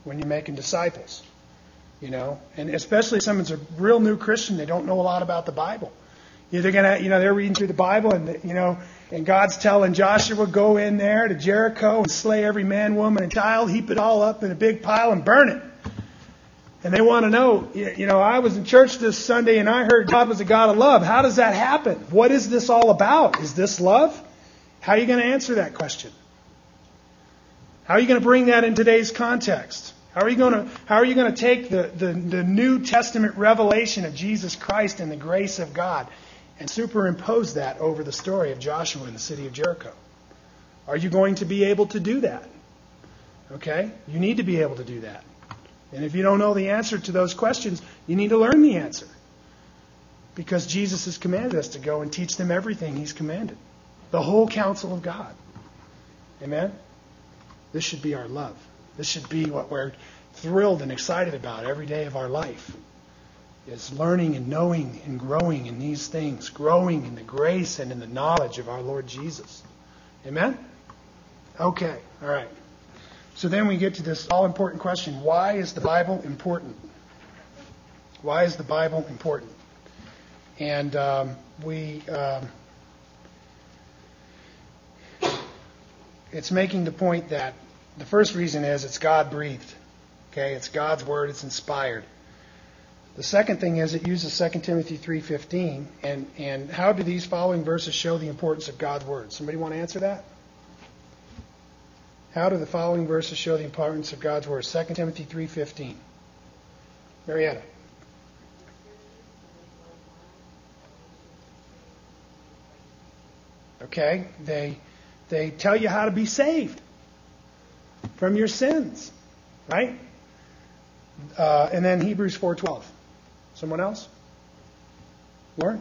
when you're making disciples. You know, and especially if someone's a real new Christian, they don't know a lot about the Bible. They're gonna, you know, they're reading through the Bible, and you know, and God's telling Joshua, go in there to Jericho and slay every man, woman, and child, heap it all up in a big pile and burn it. And they want to know, you know, I was in church this Sunday and I heard God was a God of love. How does that happen? What is this all about? Is this love? How are you going to answer that question? How are you going to bring that in today's context? How are you going to, how are you going to take the, the, the New Testament revelation of Jesus Christ and the grace of God and superimpose that over the story of Joshua in the city of Jericho? Are you going to be able to do that? Okay? You need to be able to do that. And if you don't know the answer to those questions, you need to learn the answer. Because Jesus has commanded us to go and teach them everything He's commanded. The whole counsel of God. Amen? This should be our love. This should be what we're thrilled and excited about every day of our life. Is learning and knowing and growing in these things. Growing in the grace and in the knowledge of our Lord Jesus. Amen? Okay. All right. So then we get to this all-important question. Why is the Bible important? Why is the Bible important? And um, we... Um, it's making the point that the first reason is it's God-breathed. Okay? It's God's Word. It's inspired. The second thing is it uses Second Timothy three fifteen. And, and how do these following verses show the importance of God's Word? Somebody want to answer that? How do the following verses show the importance of God's Word? Second Timothy three fifteen. Marietta. Okay? They, they tell you how to be saved from your sins. Right? Uh, and then Hebrews four twelve. Someone else? Lauren?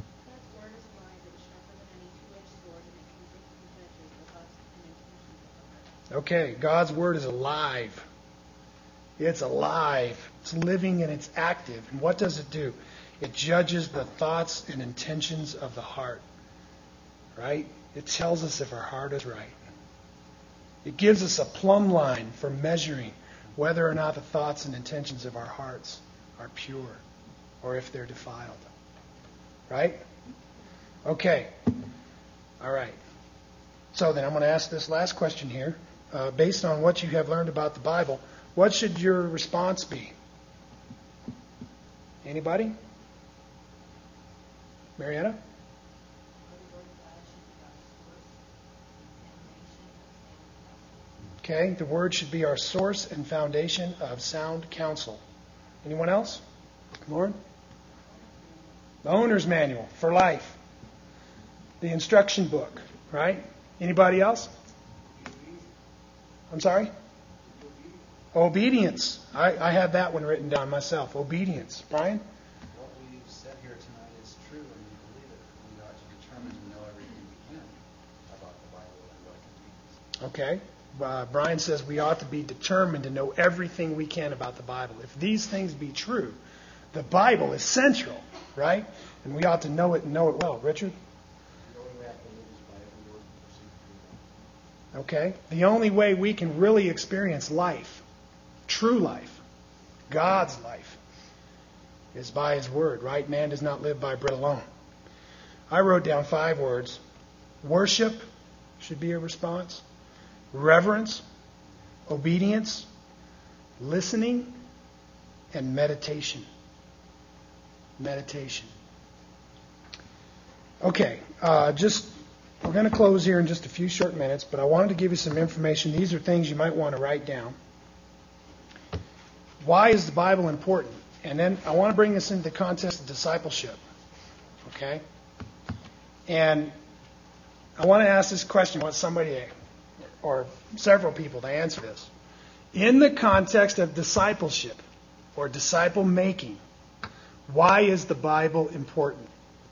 Okay, God's Word is alive. It's alive. It's living and it's active. And what does it do? It judges the thoughts and intentions of the heart. Right? It tells us if our heart is right. It gives us a plumb line for measuring whether or not the thoughts and intentions of our hearts are pure or if they're defiled. Right? Okay. All right. So then I'm going to ask this last question here. Uh, based on what you have learned about the Bible, what should your response be? Anybody? Marietta? Okay, the Word should be our source and foundation of sound counsel. Anyone else? Lauren? The owner's manual for life. The instruction book, right? Anybody else? I'm sorry? Obedience. I, I have that one written down myself. Obedience. Brian? What we've said here tonight is true, and we believe it. We ought to determine to know everything we can about the Bible and what it means. Okay. Uh, Brian says we ought to be determined to know everything we can about the Bible. If these things be true, the Bible is central, right? And we ought to know it and know it well. Richard? Okay? The only way we can really experience life, true life, God's life, is by His Word, right? Man does not live by bread alone. I wrote down five words. Worship should be a response. Reverence, obedience, listening, and meditation. Meditation. Okay, uh, just... We're going to close here in just a few short minutes, but I wanted to give you some information. These are things you might want to write down. Why is the Bible important? And then I want to bring this into the context of discipleship. Okay? And I want to ask this question. I want somebody, or several people, to answer this. In the context of discipleship, or disciple making, why is the Bible important?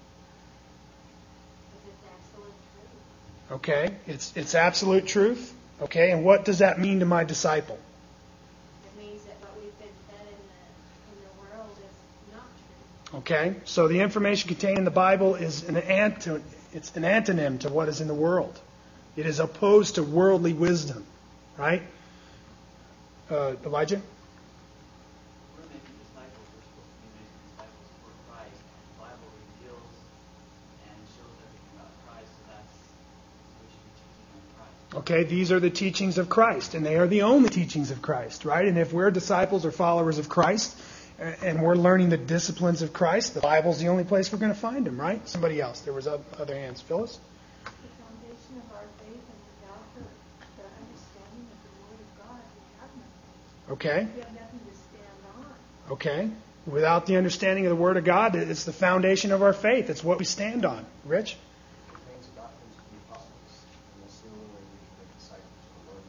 Okay, it's it's absolute truth. Okay, and what does that mean to my disciple? It means that what we've been fed in the, in the world is not true. Okay, so the information contained in the Bible is an anto, it's an antonym to what is in the world. It is opposed to worldly wisdom, right? uh, Elijah? We're making disciples. We're supposed to be making disciples for Christ. The Bible reveals and shows everything about Christ, so that's we should be teaching on Christ. Okay, these are the teachings of Christ, and they are the only teachings of Christ, right? And if we're disciples or followers of Christ, and we're learning the disciplines of Christ, the Bible's the only place we're going to find them, right? Somebody else. There was other hands. Phyllis? The foundation of our faith, and without the, the understanding of the Word of God, we have nothing. Okay. We have nothing to stand on. Okay. Without the understanding of the Word of God, it's the foundation of our faith. It's what we stand on. Rich? It contains the doctrines of the apostles, and that's the only way we can make disciples of the Lord.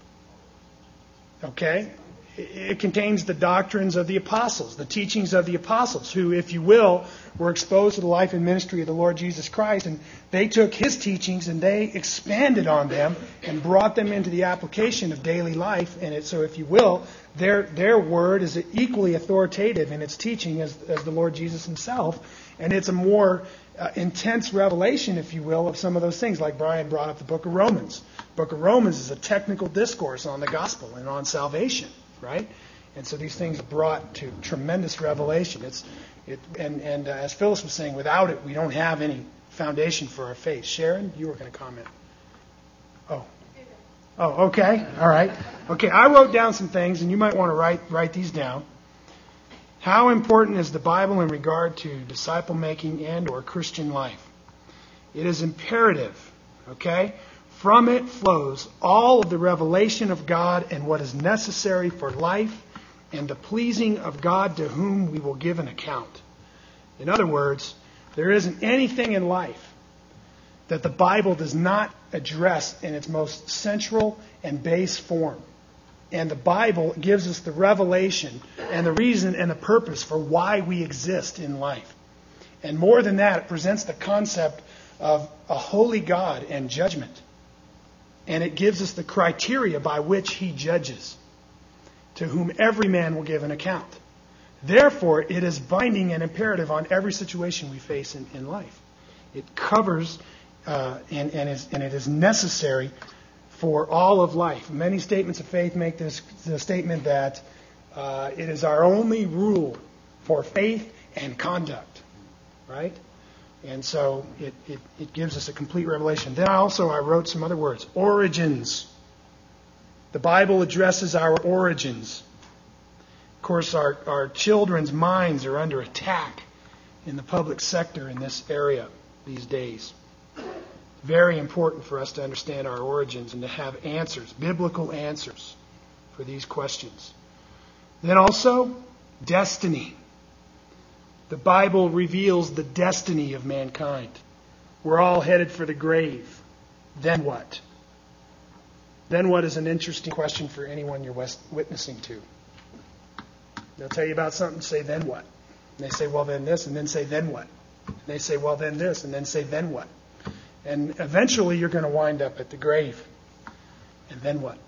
Okay. It contains the doctrines of the apostles, the teachings of the apostles, who, if you will, were exposed to the life and ministry of the Lord Jesus Christ, and they took His teachings and they expanded on them and brought them into the application of daily life. And it, so, if you will, their their word is equally authoritative in its teaching as, as the Lord Jesus Himself, and it's a more uh, intense revelation, if you will, of some of those things. Like Brian brought up the Book of Romans. The Book of Romans is a technical discourse on the gospel and on salvation. Right? And so these things brought to tremendous revelation. It's it and and uh, as Phyllis was saying, without it, we don't have any foundation for our faith. Sharon, you were going to comment. Oh. Oh, okay. All right. Okay, I wrote down some things, and you might want to write write these down. How important is the Bible in regard to disciple making and or Christian life? It is imperative. Okay? From it flows all of the revelation of God and what is necessary for life and the pleasing of God to whom we will give an account. In other words, there isn't anything in life that the Bible does not address in its most central and base form. And the Bible gives us the revelation and the reason and the purpose for why we exist in life. And more than that, it presents the concept of a holy God and judgment. And it gives us the criteria by which He judges, to whom every man will give an account. Therefore, it is binding and imperative on every situation we face in, in life. It covers uh, and, and, is, and it is necessary for all of life. Many statements of faith make this the statement that uh, it is our only rule for faith and conduct, right? And so it, it, it gives us a complete revelation. Then also I wrote some other words. Origins. The Bible addresses our origins. Of course, our, our children's minds are under attack in the public sector in this area these days. Very important for us to understand our origins and to have answers, biblical answers for these questions. Then also, destiny. The Bible reveals the destiny of mankind. We're all headed for the grave. Then what? Then what is an interesting question for anyone you're witnessing to. They'll tell you about something, say, then what? And they say, well, then this, and then say, then what? And they say, well, then this, and then say, then what? And eventually you're going to wind up at the grave. And then what?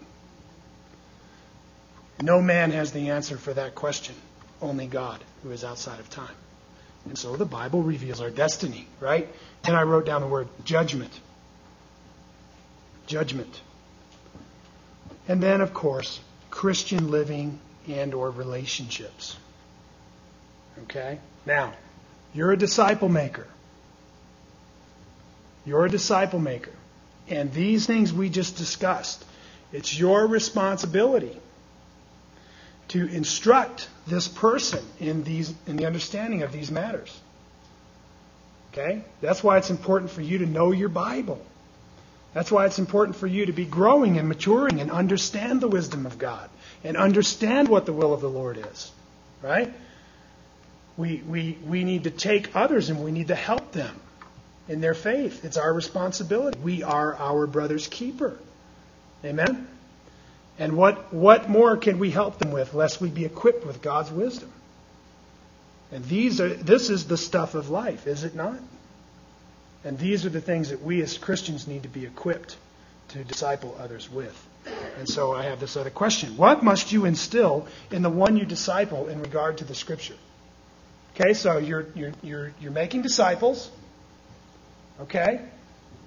No man has the answer for that question. Only God, who is outside of time. And so the Bible reveals our destiny, right? And I wrote down the word judgment. Judgment. And then, of course, Christian living and or relationships. Okay? Now, you're a disciple maker. You're a disciple maker. And these things we just discussed, it's your responsibility to instruct this person in these in the understanding of these matters. Okay? That's why it's important for you to know your Bible. That's why it's important for you to be growing and maturing and understand the wisdom of God and understand what the will of the Lord is. Right? We we we need to take others and we need to help them in their faith. It's our responsibility. We are our brother's keeper. Amen? And what, what more can we help them with lest we be equipped with God's wisdom? And these are this is the stuff of life, is it not? And these are the things that we as Christians need to be equipped to disciple others with. And so I have this other question. What must you instill in the one you disciple in regard to the Scripture? Okay, so you're you're you're you're making disciples. Okay?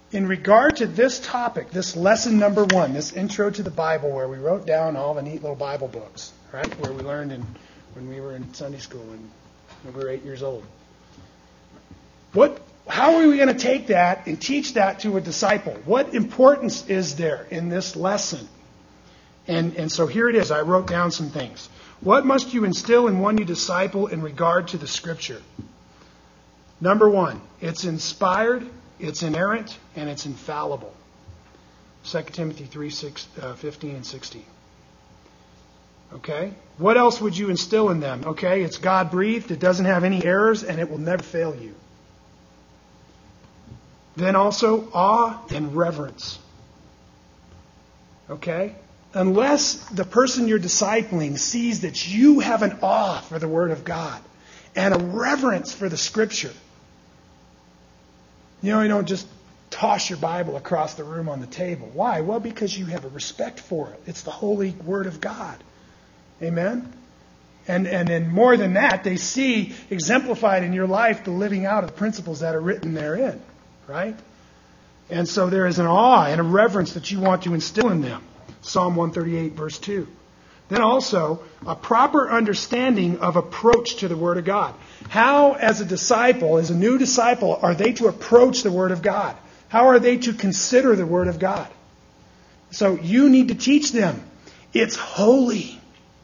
in regard to this topic, this lesson number one, this intro to the Bible, where we wrote down all the neat little Bible books, right? Where we learned in, when we were in Sunday school and when we were eight years old. What? How are we going to take that and teach that to a disciple? What importance is there in this lesson? And, and so here it is. I wrote down some things. What must you instill in one you disciple in regard to the Scripture? Number one, it's inspired, it's inerrant, and it's infallible. Second Timothy three, six, uh, fifteen and sixteen. Okay? What else would you instill in them? Okay, it's God-breathed, it doesn't have any errors, and it will never fail you. Then also, awe and reverence. Okay? Unless the person you're discipling sees that you have an awe for the Word of God and a reverence for the Scripture. You know, you don't just toss your Bible across the room on the table. Why? Well, because you have a respect for it. It's the holy Word of God. Amen? And, and then more than that, they see exemplified in your life the living out of the principles that are written therein. Right? And so there is an awe and a reverence that you want to instill in them. Psalm one thirty-eight, verse two. Then also, a proper understanding of approach to the Word of God. How, as a disciple, as a new disciple, are they to approach the Word of God? How are they to consider the Word of God? So you need to teach them. It's holy.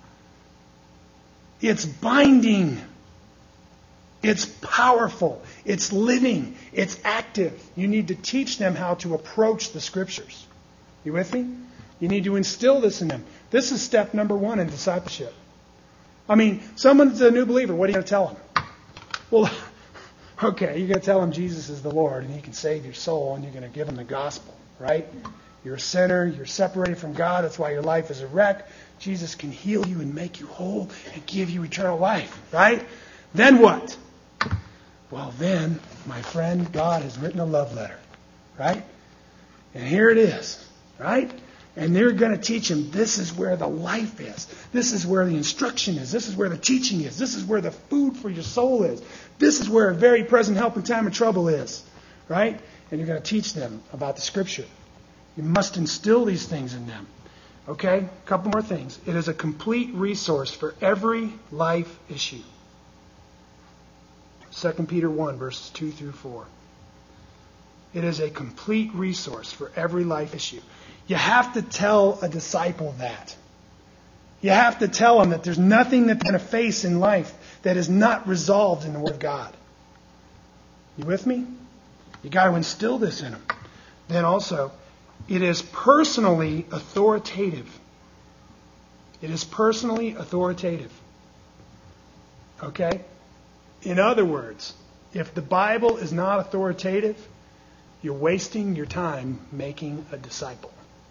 It's binding. It's powerful. It's living. It's active. You need to teach them how to approach the Scriptures. You with me? You need to instill this in them. This is step number one in discipleship. I mean, someone's a new believer. What are you going to tell them? Well, okay, you're going to tell them Jesus is the Lord and He can save your soul, and you're going to give them the gospel, right? You're a sinner. You're separated from God. That's why your life is a wreck. Jesus can heal you and make you whole and give you eternal life, right? Then what? Well, then, my friend, God has written a love letter, right? And here it is, right? And they're going to teach him this is where the life is. This is where the instruction is. This is where the teaching is. This is where the food for your soul is. This is where a very present help in time of trouble is, right? And you're going to teach them about the Scripture. You must instill these things in them. Okay? A couple more things. It is a complete resource for every life issue. Second Peter one, verses two through four. It is a complete resource for every life issue. You have to tell a disciple that. You have to tell them that there's nothing that they're going to face in life that is not resolved in the Word of God. You with me? You got to instill this in them. Then also, it is personally authoritative. It is personally authoritative. Okay? In other words, if the Bible is not authoritative, you're wasting your time making a disciple.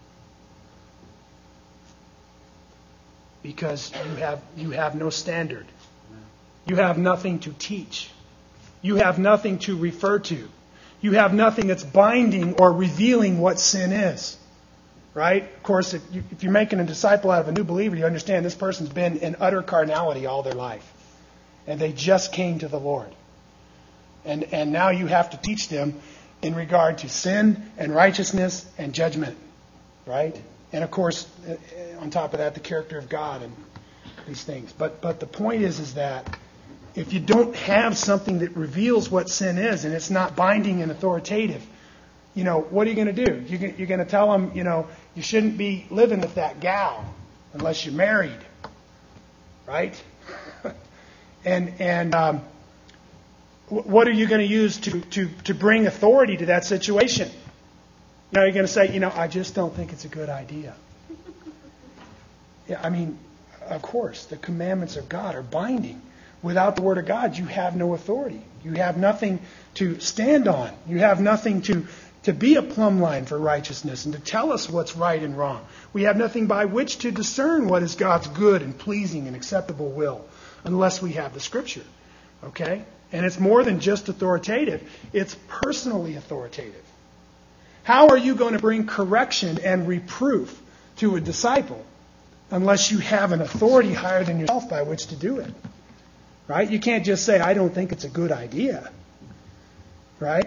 Because you have you have no standard. You have nothing to teach. You have nothing to refer to. You have nothing that's binding or revealing what sin is. Right? Of course, if, you, if you're making a disciple out of a new believer, you understand this person's been in utter carnality all their life. And they just came to the Lord. And, and now you have to teach them in regard to sin and righteousness and judgment. Right? And of course, on top of that, the character of God and these things. But but the point is, is that if you don't have something that reveals what sin is and it's not binding and authoritative, you know, what are you going to do? You're, you're going to tell them, you know, you shouldn't be living with that gal unless you're married. Right? and and um, what are you going to use to, to, to bring authority to that situation? You know, you're going to say, you know, I just don't think it's a good idea. Yeah, I mean, of course, the commandments of God are binding. Without the Word of God, you have no authority. You have nothing to stand on. You have nothing to, to be a plumb line for righteousness and to tell us what's right and wrong. We have nothing by which to discern what is God's good and pleasing and acceptable will unless we have the Scripture. Okay? And it's more than just authoritative. It's personally authoritative. How are you going to bring correction and reproof to a disciple unless you have an authority higher than yourself by which to do it? Right? You can't just say, I don't think it's a good idea. Right?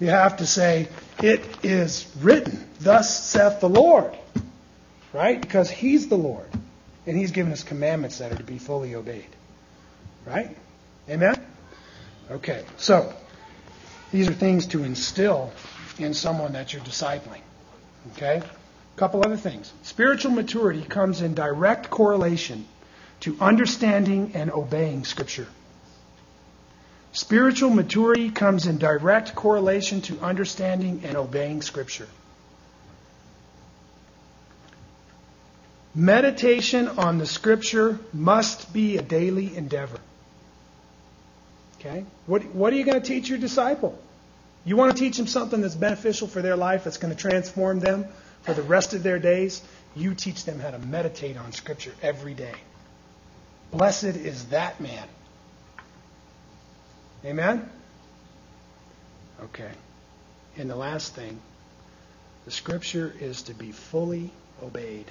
You have to say, it is written, thus saith the Lord. Right? Because He's the Lord. And He's given us commandments that are to be fully obeyed. Right? Amen? Okay, so these are things to instill in someone that you're discipling. Okay? A couple other things. Spiritual maturity comes in direct correlation to understanding and obeying Scripture. Spiritual maturity comes in direct correlation to understanding and obeying Scripture. Meditation on the Scripture must be a daily endeavor. Okay? What, what are you going to teach your disciple? You want to teach them something that's beneficial for their life, that's going to transform them for the rest of their days? You teach them how to meditate on Scripture every day. Blessed is that man. Amen? Okay. And the last thing, the Scripture is to be fully obeyed.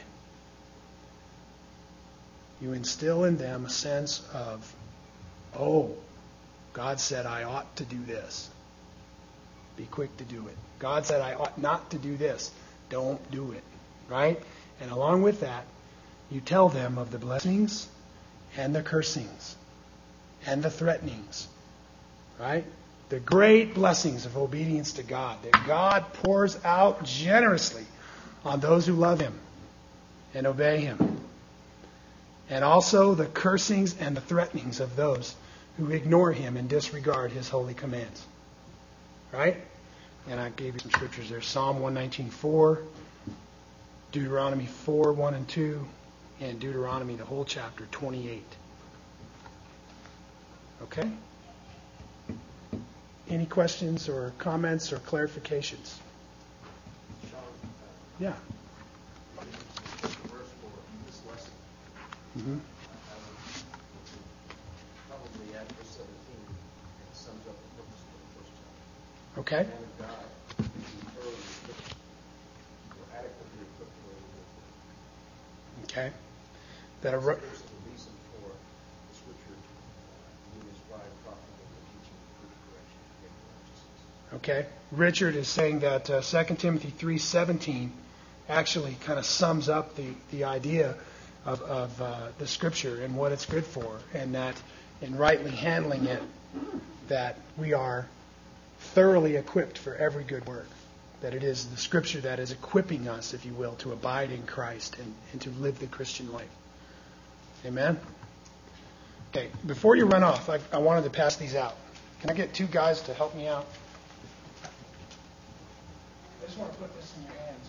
You instill in them a sense of, oh, God said I ought to do this. Be quick to do it. God said I ought not to do this. Don't do it. Right? And along with that, you tell them of the blessings and the cursings and the threatenings. Right? The great blessings of obedience to God that God pours out generously on those who love Him and obey Him. And also the cursings and the threatenings of those who ignore Him and disregard His holy commands. Right? And I gave you some scriptures there. Psalm one nineteen four, Deuteronomy four, one and two, and Deuteronomy, the whole chapter, twenty-eight. Okay? Any questions or comments or clarifications? Yeah. Mm-hmm. Probably at verse seventeen, it sums up the purpose of the first chapter. Okay. The man of God is thoroughly equipped, or adequately equipped for the Okay. That a That's ro- the reason for the scripture uh, being ascribed profitable for teaching, reproof, correction, and faith and righteousness. Okay. Richard is saying that uh, Second Timothy three seventeen actually kind of sums up the, the idea of, of uh, the Scripture and what it's good for, and that in rightly handling it, that we are thoroughly equipped for every good work. That it is the Scripture that is equipping us, if you will, to abide in Christ and, and to live the Christian life. Amen? Okay, before you run off, I, I wanted to pass these out. Can I get two guys to help me out? I just want to put this in your hands.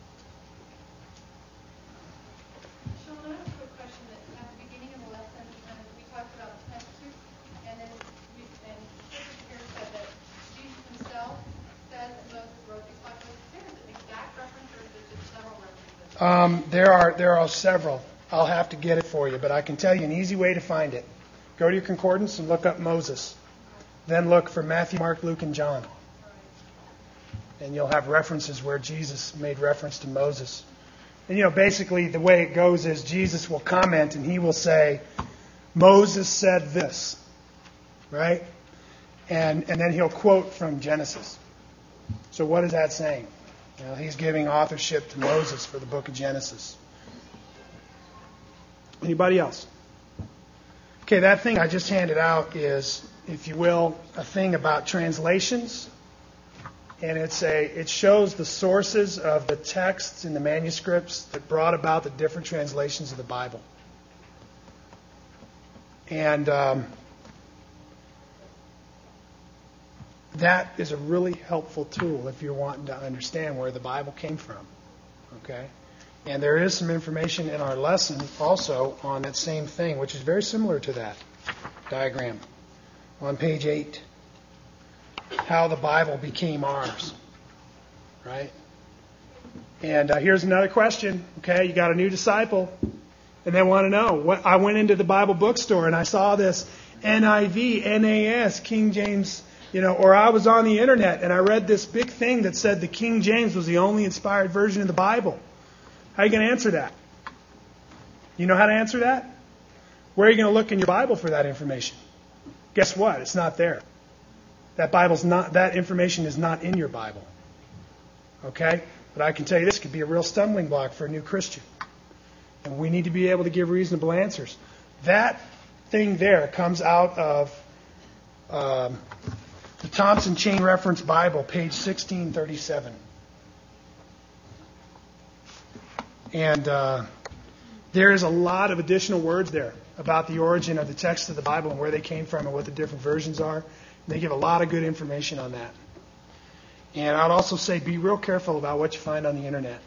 Sean, I have a quick question that at the beginning of the lesson, um, we talked about Pentateuch, and then we, and Sister here said that Jesus himself says that Moses wrote these five books. Is there an exact reference, or is it just several references? Um, there are there are several. I'll have to get it for you, but I can tell you an easy way to find it. Go to your concordance and look up Moses. Then look for Matthew, Mark, Luke, and John. And you'll have references where Jesus made reference to Moses. And, you know, basically the way it goes is Jesus will comment and he will say, Moses said this. Right? And, and then he'll quote from Genesis. So what is that saying? You know, he's giving authorship to Moses for the book of Genesis. Anybody else? Okay, that thing I just handed out is, if you will, a thing about translations. And it's a it shows the sources of the texts in the manuscripts that brought about the different translations of the Bible. And um, that is a really helpful tool if you're wanting to understand where the Bible came from. Okay? And there is some information in our lesson also on that same thing, which is very similar to that diagram on page eight. How the Bible became ours. Right? And uh, here's another question. Okay, you got a new disciple, and they want to know. What I went into the Bible bookstore and I saw this N I V, N A S, King James, you know, or I was on the internet and I read this big thing that said the King James was the only inspired version of the Bible. How are you going to answer that? You know how to answer that? Where are you going to look in your Bible for that information? Guess what? It's not there. That Bible's not, that information is not in your Bible. Okay? But I can tell you this could be a real stumbling block for a new Christian. And we need to be able to give reasonable answers. That thing there comes out of um, the Thompson Chain Reference Bible, page sixteen thirty-seven. And uh, there is a lot of additional words there about the origin of the text of the Bible and where they came from and what the different versions are. They give a lot of good information on that. And I'd also say be real careful about what you find on the internet.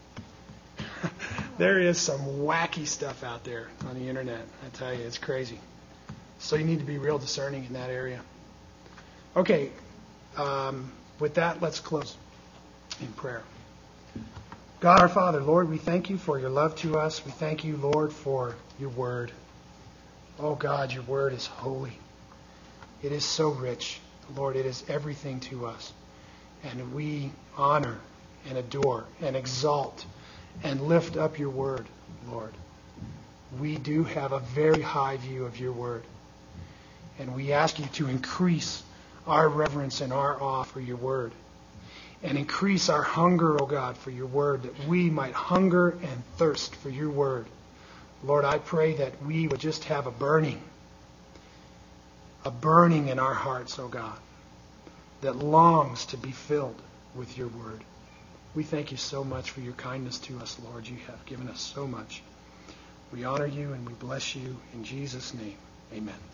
There is some wacky stuff out there on the internet. I tell you, it's crazy. So you need to be real discerning in that area. Okay, um, with that, let's close in prayer. God our Father, Lord, we thank you for your love to us. We thank you, Lord, for your word. Oh God, your word is holy. It is so rich. Lord, it is everything to us. And we honor and adore and exalt and lift up your word, Lord. We do have a very high view of your word. And we ask you to increase our reverence and our awe for your word. And increase our hunger, O God, for your word, that we might hunger and thirst for your word. Lord, I pray that we would just have a burning, a burning in our hearts, O God, that longs to be filled with your word. We thank you so much for your kindness to us, Lord. You have given us so much. We honor you and we bless you in Jesus' name. Amen.